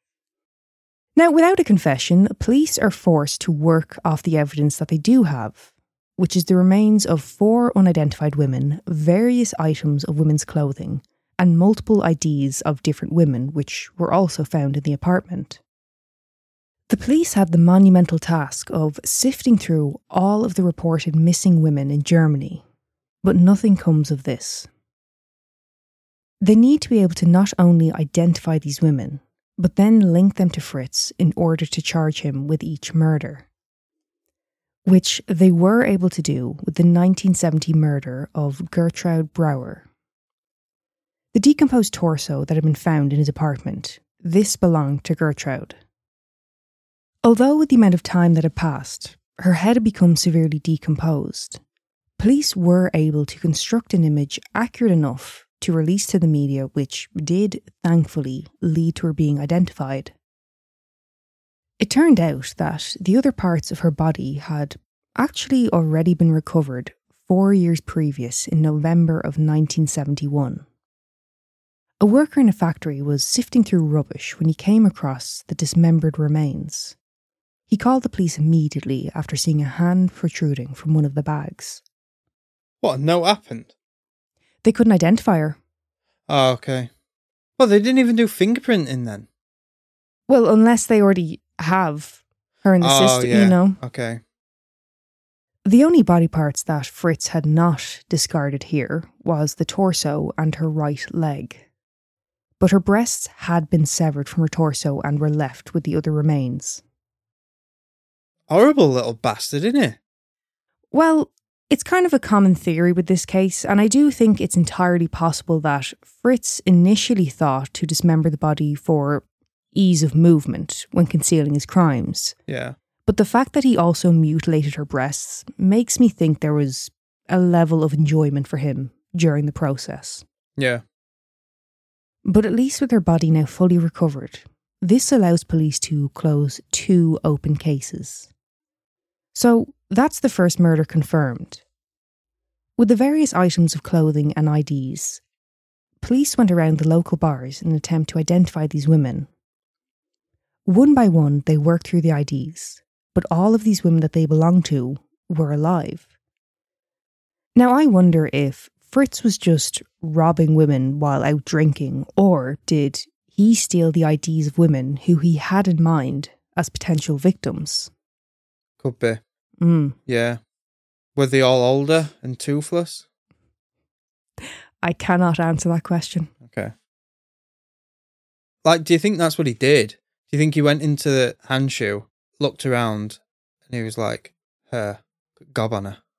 Now, without a confession, police are forced to work off the evidence that they do have, which is the remains of 4 unidentified women, various items of women's clothing, and multiple IDs of different women, which were also found in the apartment. The police had the monumental task of sifting through all of the reported missing women in Germany, but nothing comes of this. They need to be able to not only identify these women, but then linked them to Fritz in order to charge him with each murder, which they were able to do with the 1970 murder of Gertrude Brauer. The decomposed torso that had been found in his apartment, this belonged to Gertrude. Although with the amount of time that had passed, her head had become severely decomposed, police were able to construct an image accurate enough to release to the media, which did, thankfully, lead to her being identified. It turned out that the other parts of her body had actually already been recovered 4 years previous in November of 1971. A worker in a factory was sifting through rubbish when he came across the dismembered remains. He called the police immediately after seeing a hand protruding from one of the bags. What, no happened? They couldn't identify her. Oh, okay. Well, they didn't even do fingerprinting then. Well, unless they already have her in the system, yeah. you know. Okay. The only body parts that Fritz had not discarded here was the torso and her right leg. But her breasts had been severed from her torso and were left with the other remains. Horrible little bastard, isn't it? Well, it's kind of a common theory with this case, and I do think it's entirely possible that Fritz initially thought to dismember the body for ease of movement when concealing his crimes. Yeah. But the fact that he also mutilated her breasts makes me think there was a level of enjoyment for him during the process. Yeah. But at least with her body now fully recovered, this allows police to close 2 open cases. So that's the first murder confirmed. With the various items of clothing and IDs, police went around the local bars in an attempt to identify these women. One by one, they worked through the IDs, but all of these women that they belonged to were alive. Now I wonder if Fritz was just robbing women while out drinking, or did he steal the IDs of women who he had in mind as potential victims? Could be. Yeah. Were they all older and toothless? I cannot answer that question. Okay. Like, do you think that's what he did? Do you think he went into the hand shoe, looked around, and he was like, her, gob on her?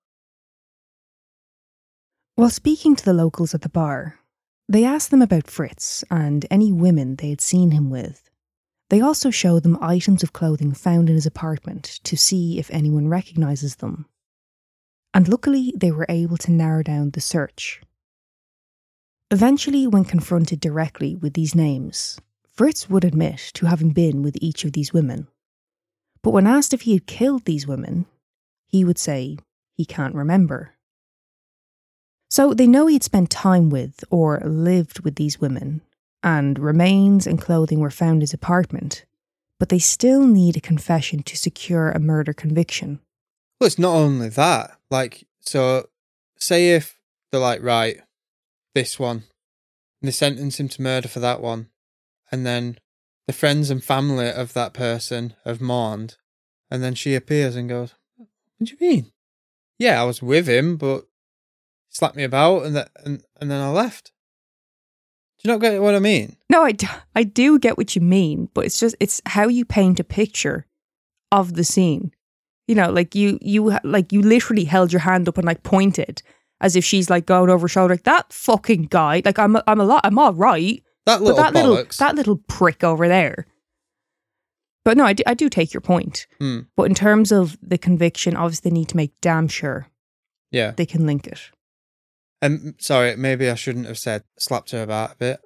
While speaking to the locals at the bar, they asked them about Fritz and any women they had seen him with. They also showed them items of clothing found in his apartment to see if anyone recognises them. And luckily, they were able to narrow down the search. Eventually, when confronted directly with these names, Fritz would admit to having been with each of these women. But when asked if he had killed these women, he would say he can't remember. So they know he had spent time with or lived with these women, and remains and clothing were found in his apartment, but they still need a confession to secure a murder conviction. Well, it's not only that. Like, so, say if they're like, right, this one, and they sentence him to murder for that one, and then the friends and family of that person have mourned, and then she appears and goes, what do you mean? Yeah, I was with him, but he slapped me about, and then I left. Do you not get what I mean? No, I do get what you mean, but it's how you paint a picture of the scene. You know, like you literally held your hand up and like pointed as if she's like going over her shoulder, like that fucking guy. Like I'm all right. That little bollocks. That little prick over there. But no, I do take your point. But in terms of the conviction, obviously they need to make damn sure they can link it. And sorry, maybe I shouldn't have said slapped her about a bit.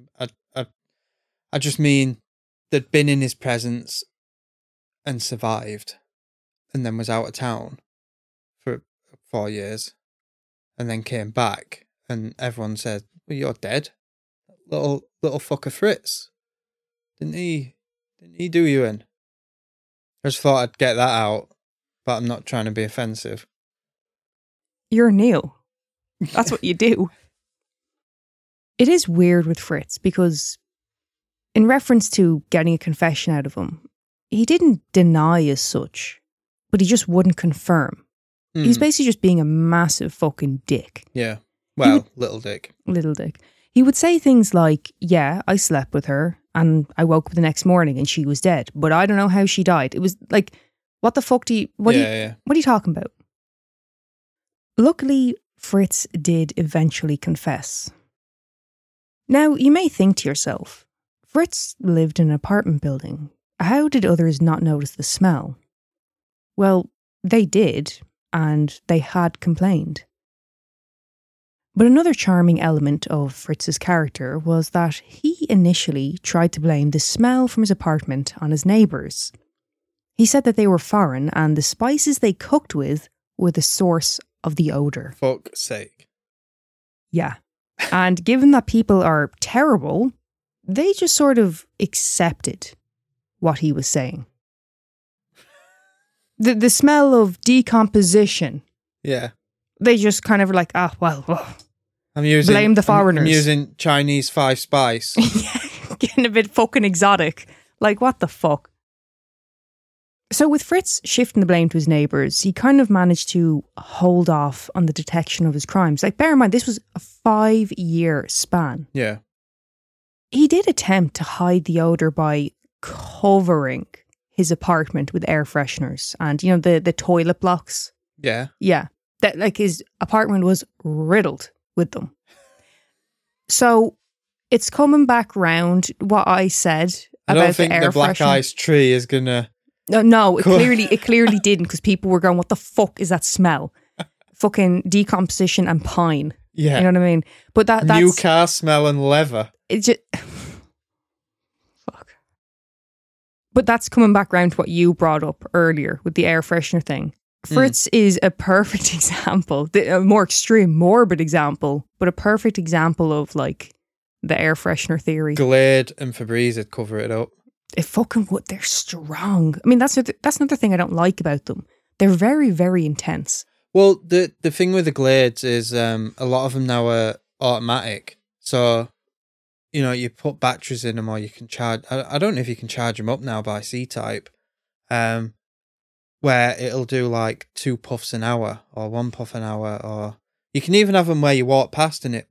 I just mean they'd been in his presence and survived, and then was out of town for 4 years, and then came back, and everyone said, "Well, you're dead, little fucker Fritz. Didn't he do you in?" I just thought I'd get that out, but I'm not trying to be offensive. You're Neil. That's what you do. It is weird with Fritz because, in reference to getting a confession out of him, he didn't deny as such, but he just wouldn't confirm. He's basically just being a massive fucking dick. Yeah. Well, little dick. Little dick. He would say things like, yeah, I slept with her, and I woke up the next morning and she was dead. But I don't know how she died. It was like, what the fuck what are you talking about? Luckily, Fritz did eventually confess. Now, you may think to yourself, Fritz lived in an apartment building. How did others not notice the smell? Well, they did, and they had complained. But another charming element of Fritz's character was that he initially tried to blame the smell from his apartment on his neighbours. He said that they were foreign and the spices they cooked with were the source of the odour. Fuck's sake. Yeah. And given that people are terrible, they just sort of accepted what he was saying. The smell of decomposition. Yeah. They just kind of were like, blame the foreigners. I'm using Chinese 5 spice. Getting a bit fucking exotic. Like, what the fuck? So with Fritz shifting the blame to his neighbours, he kind of managed to hold off on the detection of his crimes. Like, bear in mind, this was a 5-year span. Yeah. He did attempt to hide the odour by covering his apartment with air fresheners and, you know, the toilet blocks. Yeah. Yeah. That, like, his apartment was riddled with them. So it's coming back round what I said about the air freshener. I don't think the black ice tree is gonna... No, it clearly didn't, because people were going, what the fuck is that smell? Fucking decomposition and pine. Yeah. You know what I mean? But that's... New car smell and leather. It just... Fuck. But that's coming back around to what you brought up earlier with the air freshener thing. Fritz is a perfect example, a more extreme, morbid example, but a perfect example of, like, the air freshener theory. Glade and Febreze would cover it up. It fucking would. They're strong. I mean, that's another thing I don't like about them. They're very, very intense. Well, the thing with the Glades is a lot of them now are automatic. So, you know, you put batteries in them, or you can charge... I don't know if you can charge them up now by C-type, where it'll do like 2 puffs an hour or 1 puff an hour, or you can even have them where you walk past and it...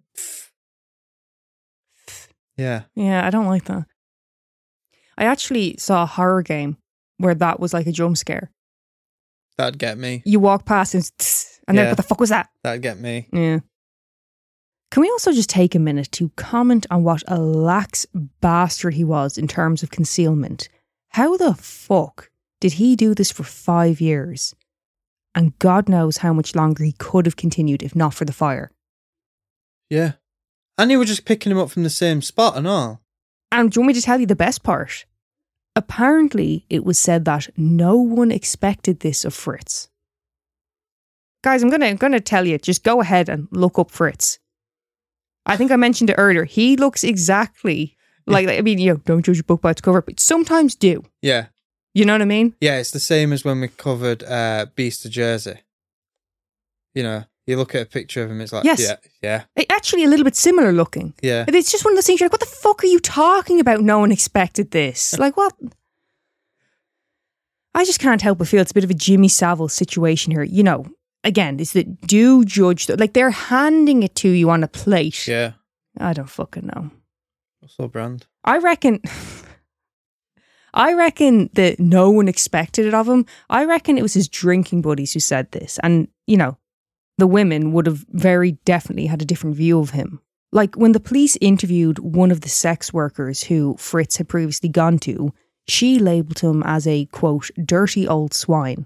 Yeah. Yeah, I don't like that. I actually saw a horror game where that was like a jump scare. That'd get me. You walk past and then what the fuck was that? That'd get me. Yeah. Can we also just take a minute to comment on what a lax bastard he was in terms of concealment? How the fuck did he do this for 5 years? And God knows how much longer he could have continued if not for the fire. Yeah. And you were just picking him up from the same spot and all. And do you want me to tell you the best part? Apparently, it was said that no one expected this of Fritz. Guys, I'm gonna tell you, just go ahead and look up Fritz. I think I mentioned it earlier. He looks exactly like, I mean, you know, don't judge a book by its cover, but sometimes do. Yeah. You know what I mean? Yeah, it's the same as when we covered Beast of Jersey. You know, you look at a picture of him, it's like, yes. Yeah. Actually, a little bit similar looking. Yeah. It's just one of those things you're like, what the fuck are you talking about? No one expected this. Like, what? I just can't help but feel it's a bit of a Jimmy Savile situation here. You know, again, it's that do judge, like they're handing it to you on a plate. Yeah. I don't fucking know. What's up, Brand? I reckon that no one expected it of him. I reckon it was his drinking buddies who said this. And, you know, the women would have very definitely had a different view of him. Like when the police interviewed one of the sex workers who Fritz had previously gone to, she labelled him as a, quote, dirty old swine.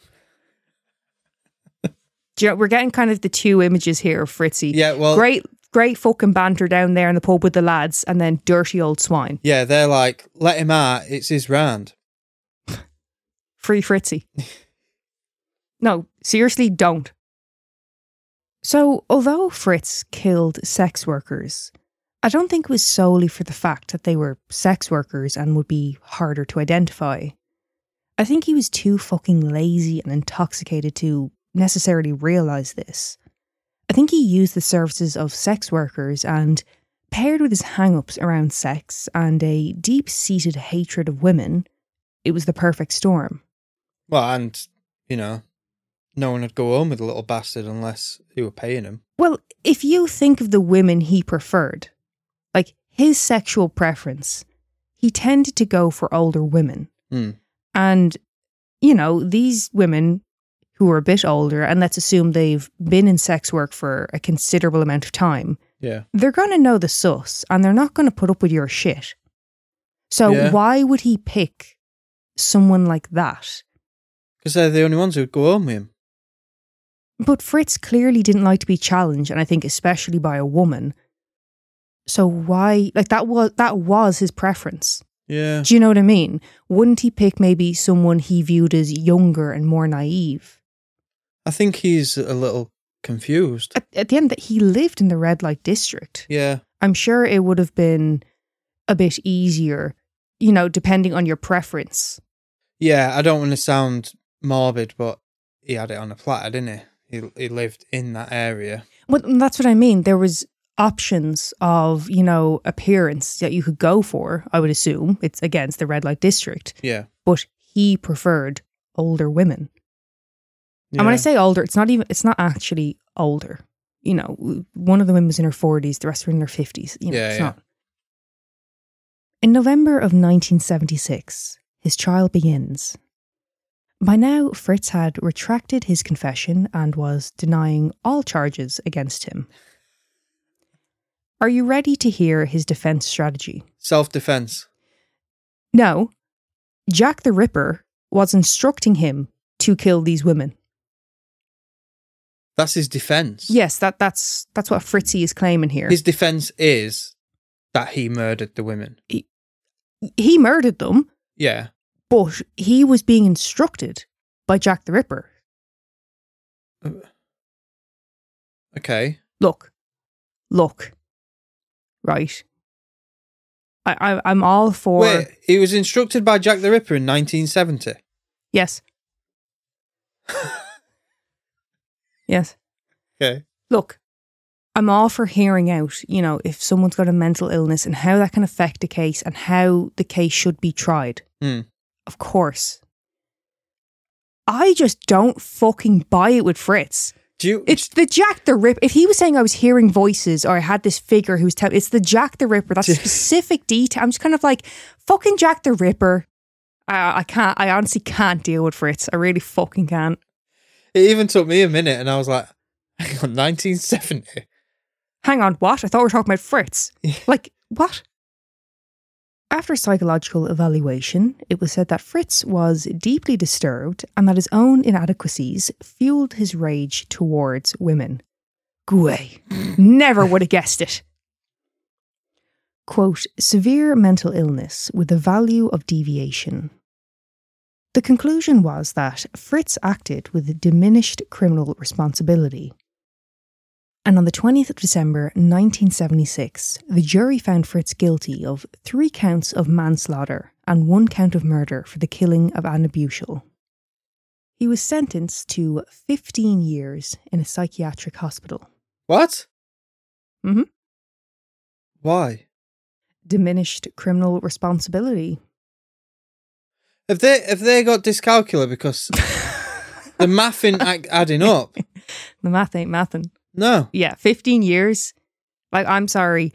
Do you know, we're getting kind of the two images here of Fritzy. Yeah, well... Great fucking banter down there in the pub with the lads, and then dirty old swine. Yeah, they're like, let him out, it's his round. Free Fritzy. No, seriously, don't. So, although Fritz killed sex workers, I don't think it was solely for the fact that they were sex workers and would be harder to identify. I think he was too fucking lazy and intoxicated to necessarily realise this. I think he used the services of sex workers and, paired with his hang-ups around sex and a deep-seated hatred of women, it was the perfect storm. Well, and, you know, no one would go home with a little bastard unless you were paying him. Well, if you think of the women he preferred, like his sexual preference, he tended to go for older women. Hmm. And, you know, these women who are a bit older, and let's assume they've been in sex work for a considerable amount of time, Yeah. they're going to know the sus and they're not going to put up with your shit. So Yeah. why would he pick someone like that? Because they're the only ones who'd go home with him. But Fritz clearly didn't like to be challenged, and I think especially by a woman. So why, like that was his preference. Yeah. Do you know what I mean? Wouldn't he pick maybe someone he viewed as younger and more naive? I think he's a little confused. At the end, that he lived in the red light district. Yeah. I'm sure it would have been a bit easier, you know, depending on your preference. Yeah, I don't want to sound morbid, but he had it on a platter, didn't he? He lived in that area. Well, that's what I mean. There was options of, you know, appearance that you could go for, I would assume. It's against the red light district. Yeah. But he preferred older women. Yeah. And when I say older, it's not actually older. You know, one of the women was in her 40s, the rest were in their 50s. You know, Yeah, it's yeah. not. In November of 1976, his trial begins. By now, Fritz had retracted his confession and was denying all charges against him. Are you ready to hear his defense strategy? Self-defense. No. Jack the Ripper was instructing him to kill these women. That's his defense. Yes, that's what Fritzy is claiming here. His defense is that he murdered the women. He murdered them, Yeah. but he was being instructed by Jack the Ripper. Okay. Look. Right. I'm all for... Wait, he was instructed by Jack the Ripper in 1970. Yes. Yes. Okay. Look, I'm all for hearing out, you know, if someone's got a mental illness and how that can affect the case and how the case should be tried. Mm. Of course. I just don't fucking buy it with Fritz. It's the Jack the Ripper. If he was saying I was hearing voices or I had this figure who was telling, it's the Jack the Ripper. That's specific detail. I'm just kind of like, fucking Jack the Ripper. I honestly can't deal with Fritz. I really fucking can't. It even took me a minute and I was like, hang on, 1970? Hang on, what? I thought we were talking about Fritz. Like, what? After psychological evaluation, it was said that Fritz was deeply disturbed and that his own inadequacies fueled his rage towards women. Gouet. Never would have guessed it. Quote, severe mental illness with a value of deviation. The conclusion was that Fritz acted with diminished criminal responsibility. And on the 20th of December 1976, the jury found Fritz guilty of 3 counts of manslaughter and 1 count of murder for the killing of Anna Buchel. He was sentenced to 15 years in a psychiatric hospital. What? Mm-hmm. Why? Diminished criminal responsibility. Have they got dyscalculia because the math ain't adding up? The math ain't mathin'. No. Yeah, 15 years. Like, I'm sorry.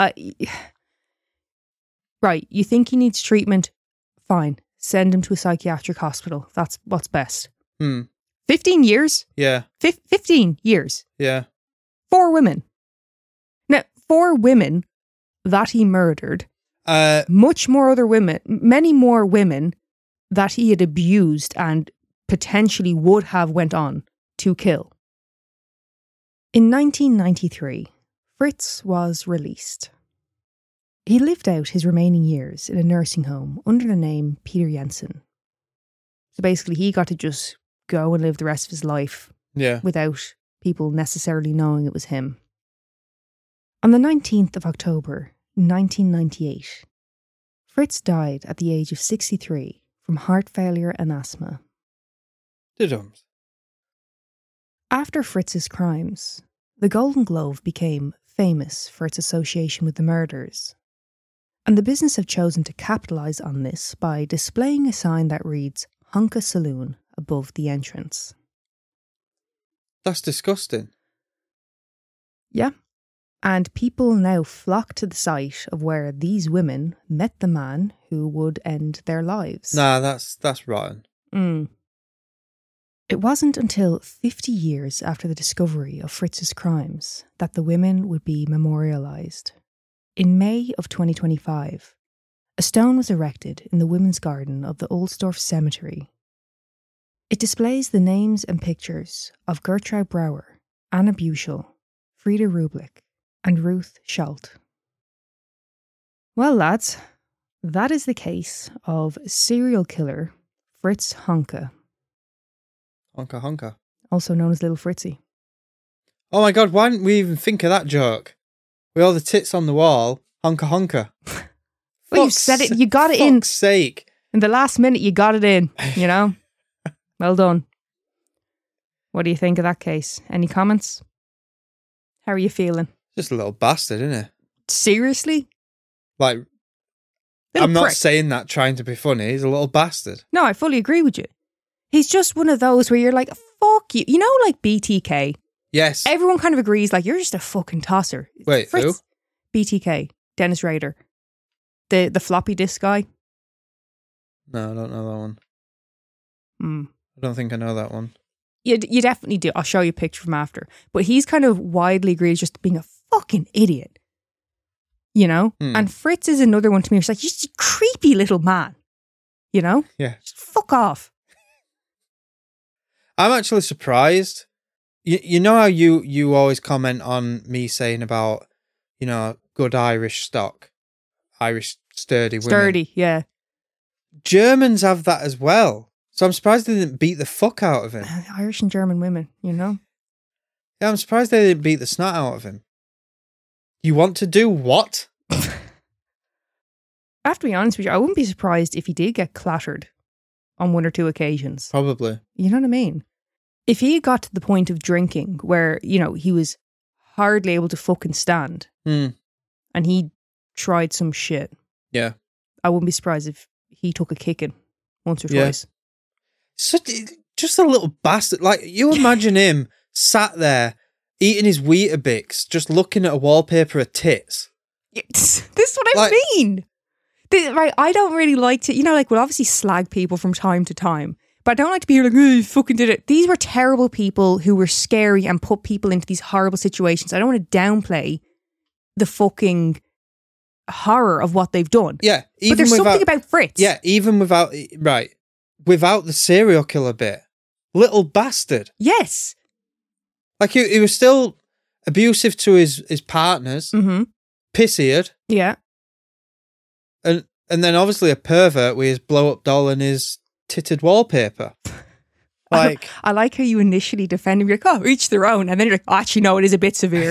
Right, you think he needs treatment? Fine. Send him to a psychiatric hospital. That's what's best. 15 years? Yeah. 15 years. Yeah. 4 women. Now, 4 women that he murdered. Much more other women. Many more women that he had abused and potentially would have went on to kill. In 1993, Fritz was released. He lived out his remaining years in a nursing home under the name Peter Jensen. So basically, he got to just go and live the rest of his life without people necessarily knowing it was him. On the 19th of October, 1998, Fritz died at the age of 63 from heart failure and asthma. Didums. After Fritz's crimes, the Golden Glove became famous for its association with the murders, and the business have chosen to capitalise on this by displaying a sign that reads Hunka Saloon above the entrance. That's disgusting. Yeah. And people now flock to the site of where these women met the man who would end their lives. Nah, that's rotten. It wasn't until 50 years after the discovery of Fritz's crimes that the women would be memorialised. In May of 2025, a stone was erected in the women's garden of the Ohlsdorf Cemetery. It displays the names and pictures of Gertrude Brauer, Anna Buchel, Frieda Rublik, and Ruth Schult. Well, lads, that is the case of serial killer Fritz Honka, Honka honka. also known as Little Fritzy. Oh my God, why didn't we even think of that joke? With all the tits on the wall, honka honka. Well, you said it, you got it in. Fuck's sake. In the last minute, you got it in, you know? Well done. What do you think of that case? Any comments? How are you feeling? Just a little bastard, isn't it? Seriously? Like, Little I'm not prick. saying that trying to be funny. He's a little bastard. No, I fully agree with you. He's just one of those where you're like, fuck you. You know, like BTK. Yes. Everyone kind of agrees, like, you're just a fucking tosser. Wait, who? BTK. Dennis Rader. The floppy disk guy. No, I don't know that one. Mm. I don't think I know that one. You definitely do. I'll show you a picture from after. But he's kind of widely agreed as just being a fucking idiot. You know? And Fritz is another one to me. It's like, you're just a creepy little man. You know? Yeah. Just fuck off. I'm actually surprised. You know how you always comment on me saying about, you know, good Irish stock. Irish sturdy women. Sturdy, yeah. Germans have that as well. So I'm surprised they didn't beat the fuck out of him. Irish and German women, you know? Yeah, I'm surprised they didn't beat the snot out of him. You want to do what? I have to be honest with you, I wouldn't be surprised if he did get clattered on one or two occasions. Probably. You know what I mean? If he got to the point of drinking where, you know, he was hardly able to fucking stand and he tried some shit, Yeah. I wouldn't be surprised if he took a kicking once or Yeah. twice. Just a little bastard. Like, you imagine him sat there eating his Weetabix, just looking at a wallpaper of tits. This is what I Like- mean. Right, I don't really like to, you know, like, we'll obviously slag people from time to time, but I don't like to be here like, oh, you fucking did it. These were terrible people who were scary and put people into these horrible situations. I don't want to downplay the fucking horror of what they've done. Yeah. But there's something about Fritz. Yeah, even without the serial killer bit. Little bastard. Yes. Like, he was still abusive to his partners, Mm-hmm. pissy-eared, Yeah. and then obviously a pervert with his blow-up doll and his titted wallpaper. Like, I like how you initially defend him. You're like, oh, each their own. And then you're like, oh, actually, no, it is a bit severe.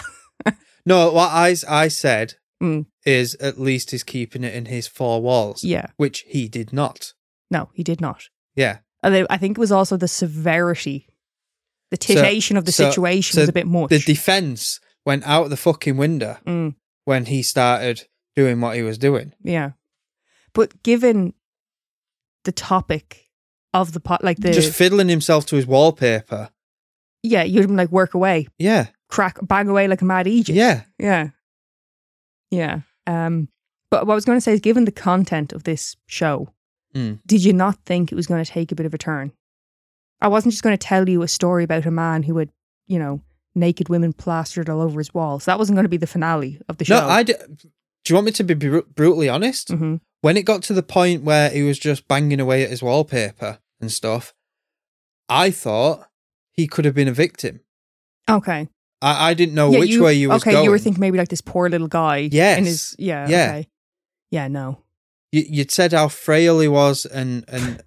no, what I said Mm. is at least he's keeping it in his four walls. Yeah. Which he did not. No, he did not. Yeah. And I think it was also the severity, the titillation of the situation was a bit much. The defense went out the fucking window when he started doing what he was doing. Yeah. But given the topic of the pot, like the... Just fiddling himself to his wallpaper. Yeah, you'd been like, work away. Yeah. Bang away like a mad Egypt. Yeah. Yeah. Yeah. But what I was going to say is, given the content of this show, did you not think it was going to take a bit of a turn? I wasn't just going to tell you a story about a man who had, you know, naked women plastered all over his walls. That wasn't going to be the finale of the show. No, do you want me to be brutally honest? Mm-hmm. When it got to the point where he was just banging away at his wallpaper and stuff, I thought he could have been a victim. Okay. I didn't know which way you was going. Okay, you were thinking maybe like this poor little guy. Yes. In his, yeah. Yeah. Okay. Yeah, no. You'd said how frail he was and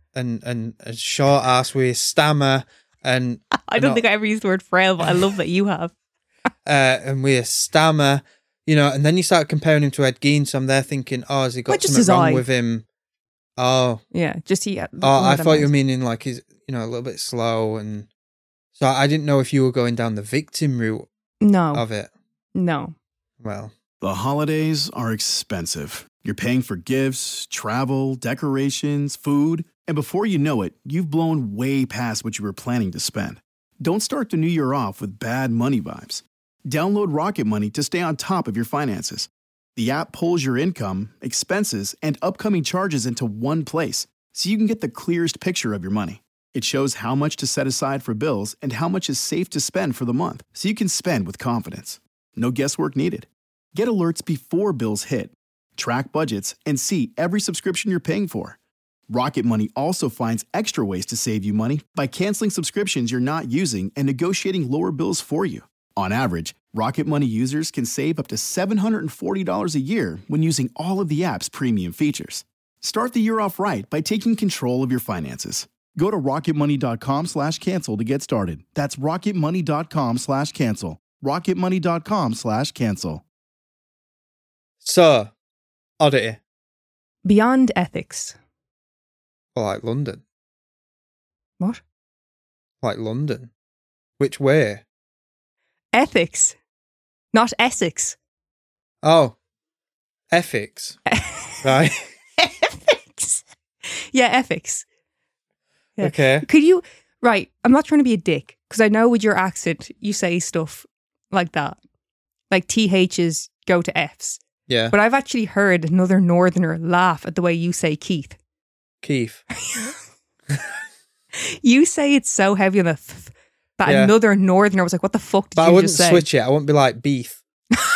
a short ass with his stammer and I don't think I ever used the word frail, but I love that you have. and with a stammer, you know, and then you start comparing him to Ed Gein, so I'm there thinking, oh, has he got just something his wrong eye. with him? Oh. Yeah, just he. Oh, I thought you were meaning like he's, you know, a little bit slow, and so I didn't know if you were going down the victim route of it. No. Well. The holidays are expensive. You're paying for gifts, travel, decorations, food, and before you know it, you've blown way past what you were planning to spend. Don't start the new year off with bad money vibes. Download Rocket Money to stay on top of your finances. The app pulls your income, expenses, and upcoming charges into one place, so you can get the clearest picture of your money. It shows how much to set aside for bills and how much is safe to spend for the month, so you can spend with confidence. No guesswork needed. Get alerts before bills hit, track budgets, and see every subscription you're paying for. Rocket Money also finds extra ways to save you money by canceling subscriptions you're not using and negotiating lower bills for you. On average, Rocket Money users can save up to $740 a year when using all of the app's premium features. Start the year off right by taking control of your finances. Go to rocketmoney.com/cancel to get started. That's rocketmoney.com/cancel. rocketmoney.com/cancel. So, oddity. Beyond ethics. Or like London. What? Like London. Which way? Ethics. Not Essex. Oh. Ethics. Right. Ethics. Yeah, ethics. Yeah. Okay. Could you... Right, I'm not trying to be a dick, because I know with your accent, you say stuff like that. Like THs go to Fs. Yeah. But I've actually heard another northerner laugh at the way you say Keith. Keith. You say it's so heavy on the that another northerner was like, what the fuck did but you I wouldn't just say? switch it. I wouldn't be like beef.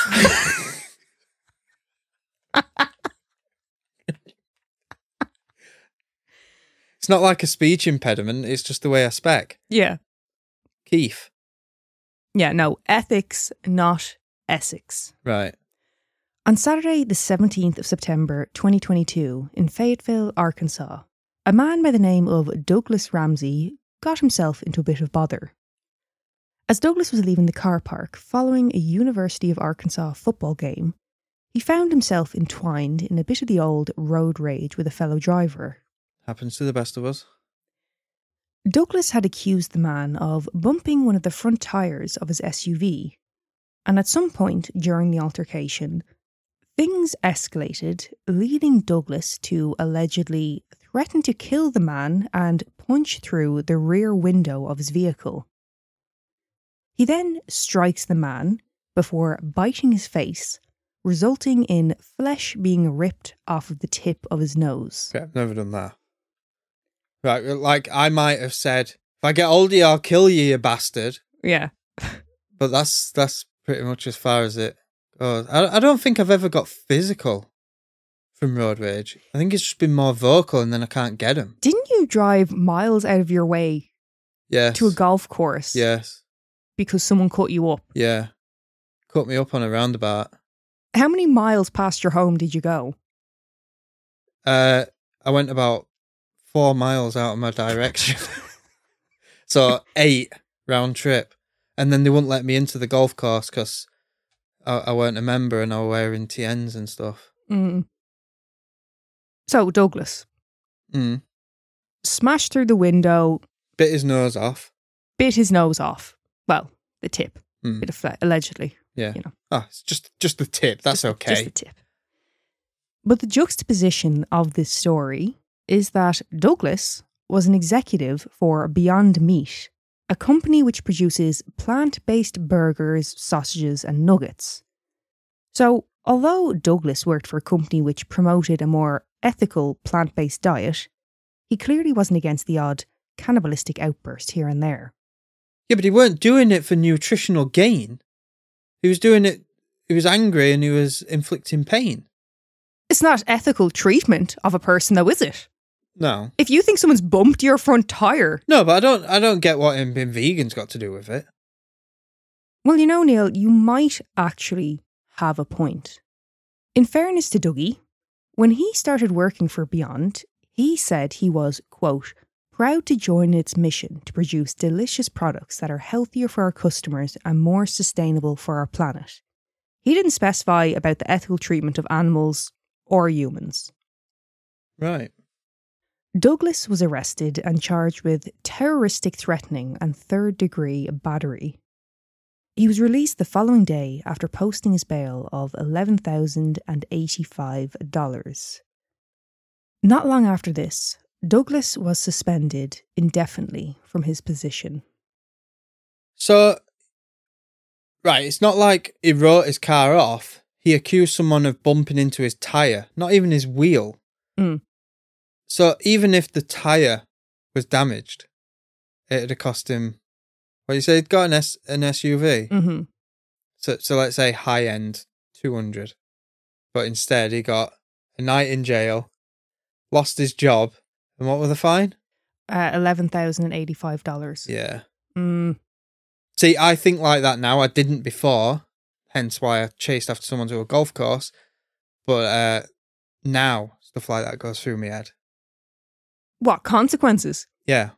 It's not like a speech impediment. It's just the way I spec. Yeah. Keith. Yeah, no, ethics, not Essex. Right. On Saturday, the 17th of September, 2022, in Fayetteville, Arkansas, a man by the name of Douglas Ramsey got himself into a bit of bother. As Douglas was leaving the car park following a University of Arkansas football game, he found himself entwined in a bit of the old road rage with a fellow driver. Happens to the best of us. Douglas had accused the man of bumping one of the front tyres of his SUV, and at some point during the altercation, things escalated, leading Douglas to allegedly threaten to kill the man and punch through the rear window of his vehicle. He then strikes the man before biting his face, resulting in flesh being ripped off of the tip of his nose. Okay, I've never done that. Right, like I might have said, if I get hold of you, I'll kill you, you bastard. Yeah. But that's pretty much as far as it goes. I don't think I've ever got physical from road rage. I think it's just been more vocal and then I can't get them. Didn't you drive miles out of your way to a golf course? Yes. Because someone cut you up? Yeah. Cut me up on a roundabout. How many miles past your home did you go? I went about 4 miles out of my direction. So 8 round trip. And then they wouldn't let me into the golf course because I weren't a member and I was wearing TNs and stuff. Mm. So, Douglas. Smashed through the window. Bit his nose off. Bit his nose off. Well, the tip. Bit of flesh, allegedly. Yeah. You know. Oh, it's just the tip. That's okay. Just the tip. But the juxtaposition of this story is that Douglas was an executive for Beyond Meat, a company which produces plant-based burgers, sausages and nuggets. So, although Douglas worked for a company which promoted a more ethical plant-based diet, he clearly wasn't against the odd cannibalistic outburst here and there. Yeah, but he weren't doing it for nutritional gain. He was doing it, he was angry and he was inflicting pain. It's not ethical treatment of a person though, is it? No. If you think someone's bumped your front tyre... No, but I don't get what him being vegan's got to do with it. Well, you know, Neil, you might actually have a point. In fairness to Dougie, when he started working for Beyond, he said he was, quote, proud to join its mission to produce delicious products that are healthier for our customers and more sustainable for our planet. He didn't specify about the ethical treatment of animals or humans. Right. Douglas was arrested and charged with terroristic threatening and third-degree battery. He was released the following day after posting his bail of $11,085. Not long after this, Douglas was suspended indefinitely from his position. So, Right, it's not like he wrote his car off. He accused someone of bumping into his tyre, not even his wheel. Mm. So even if the tyre was damaged, it'd have cost him, well, you say he'd got an SUV. Mm-hmm. So let's say high end, 200. But instead he got a night in jail, lost his job, and what was the fine? $11,085. Yeah. Mm. See, I think like that now. I didn't before, hence why I chased after someone to a golf course. But now, stuff like that goes through my head. What, consequences? Yeah.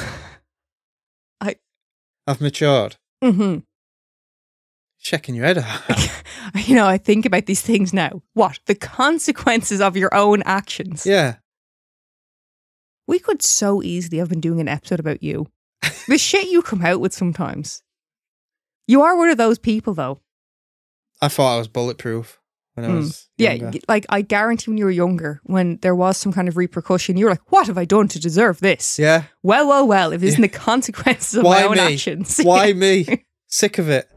I've matured. Mm-hmm. Checking your head out. I think about these things now. What? The consequences of your own actions. Yeah. We could so easily have been doing an episode about you. The shit you come out with sometimes. You are one of those people, though. I thought I was bulletproof when I was younger. Yeah, like I guarantee when you were younger, when there was some kind of repercussion, you were like, what have I done to deserve this? Yeah. Well, if this isn't the consequences of my own actions. Why me? Sick of it.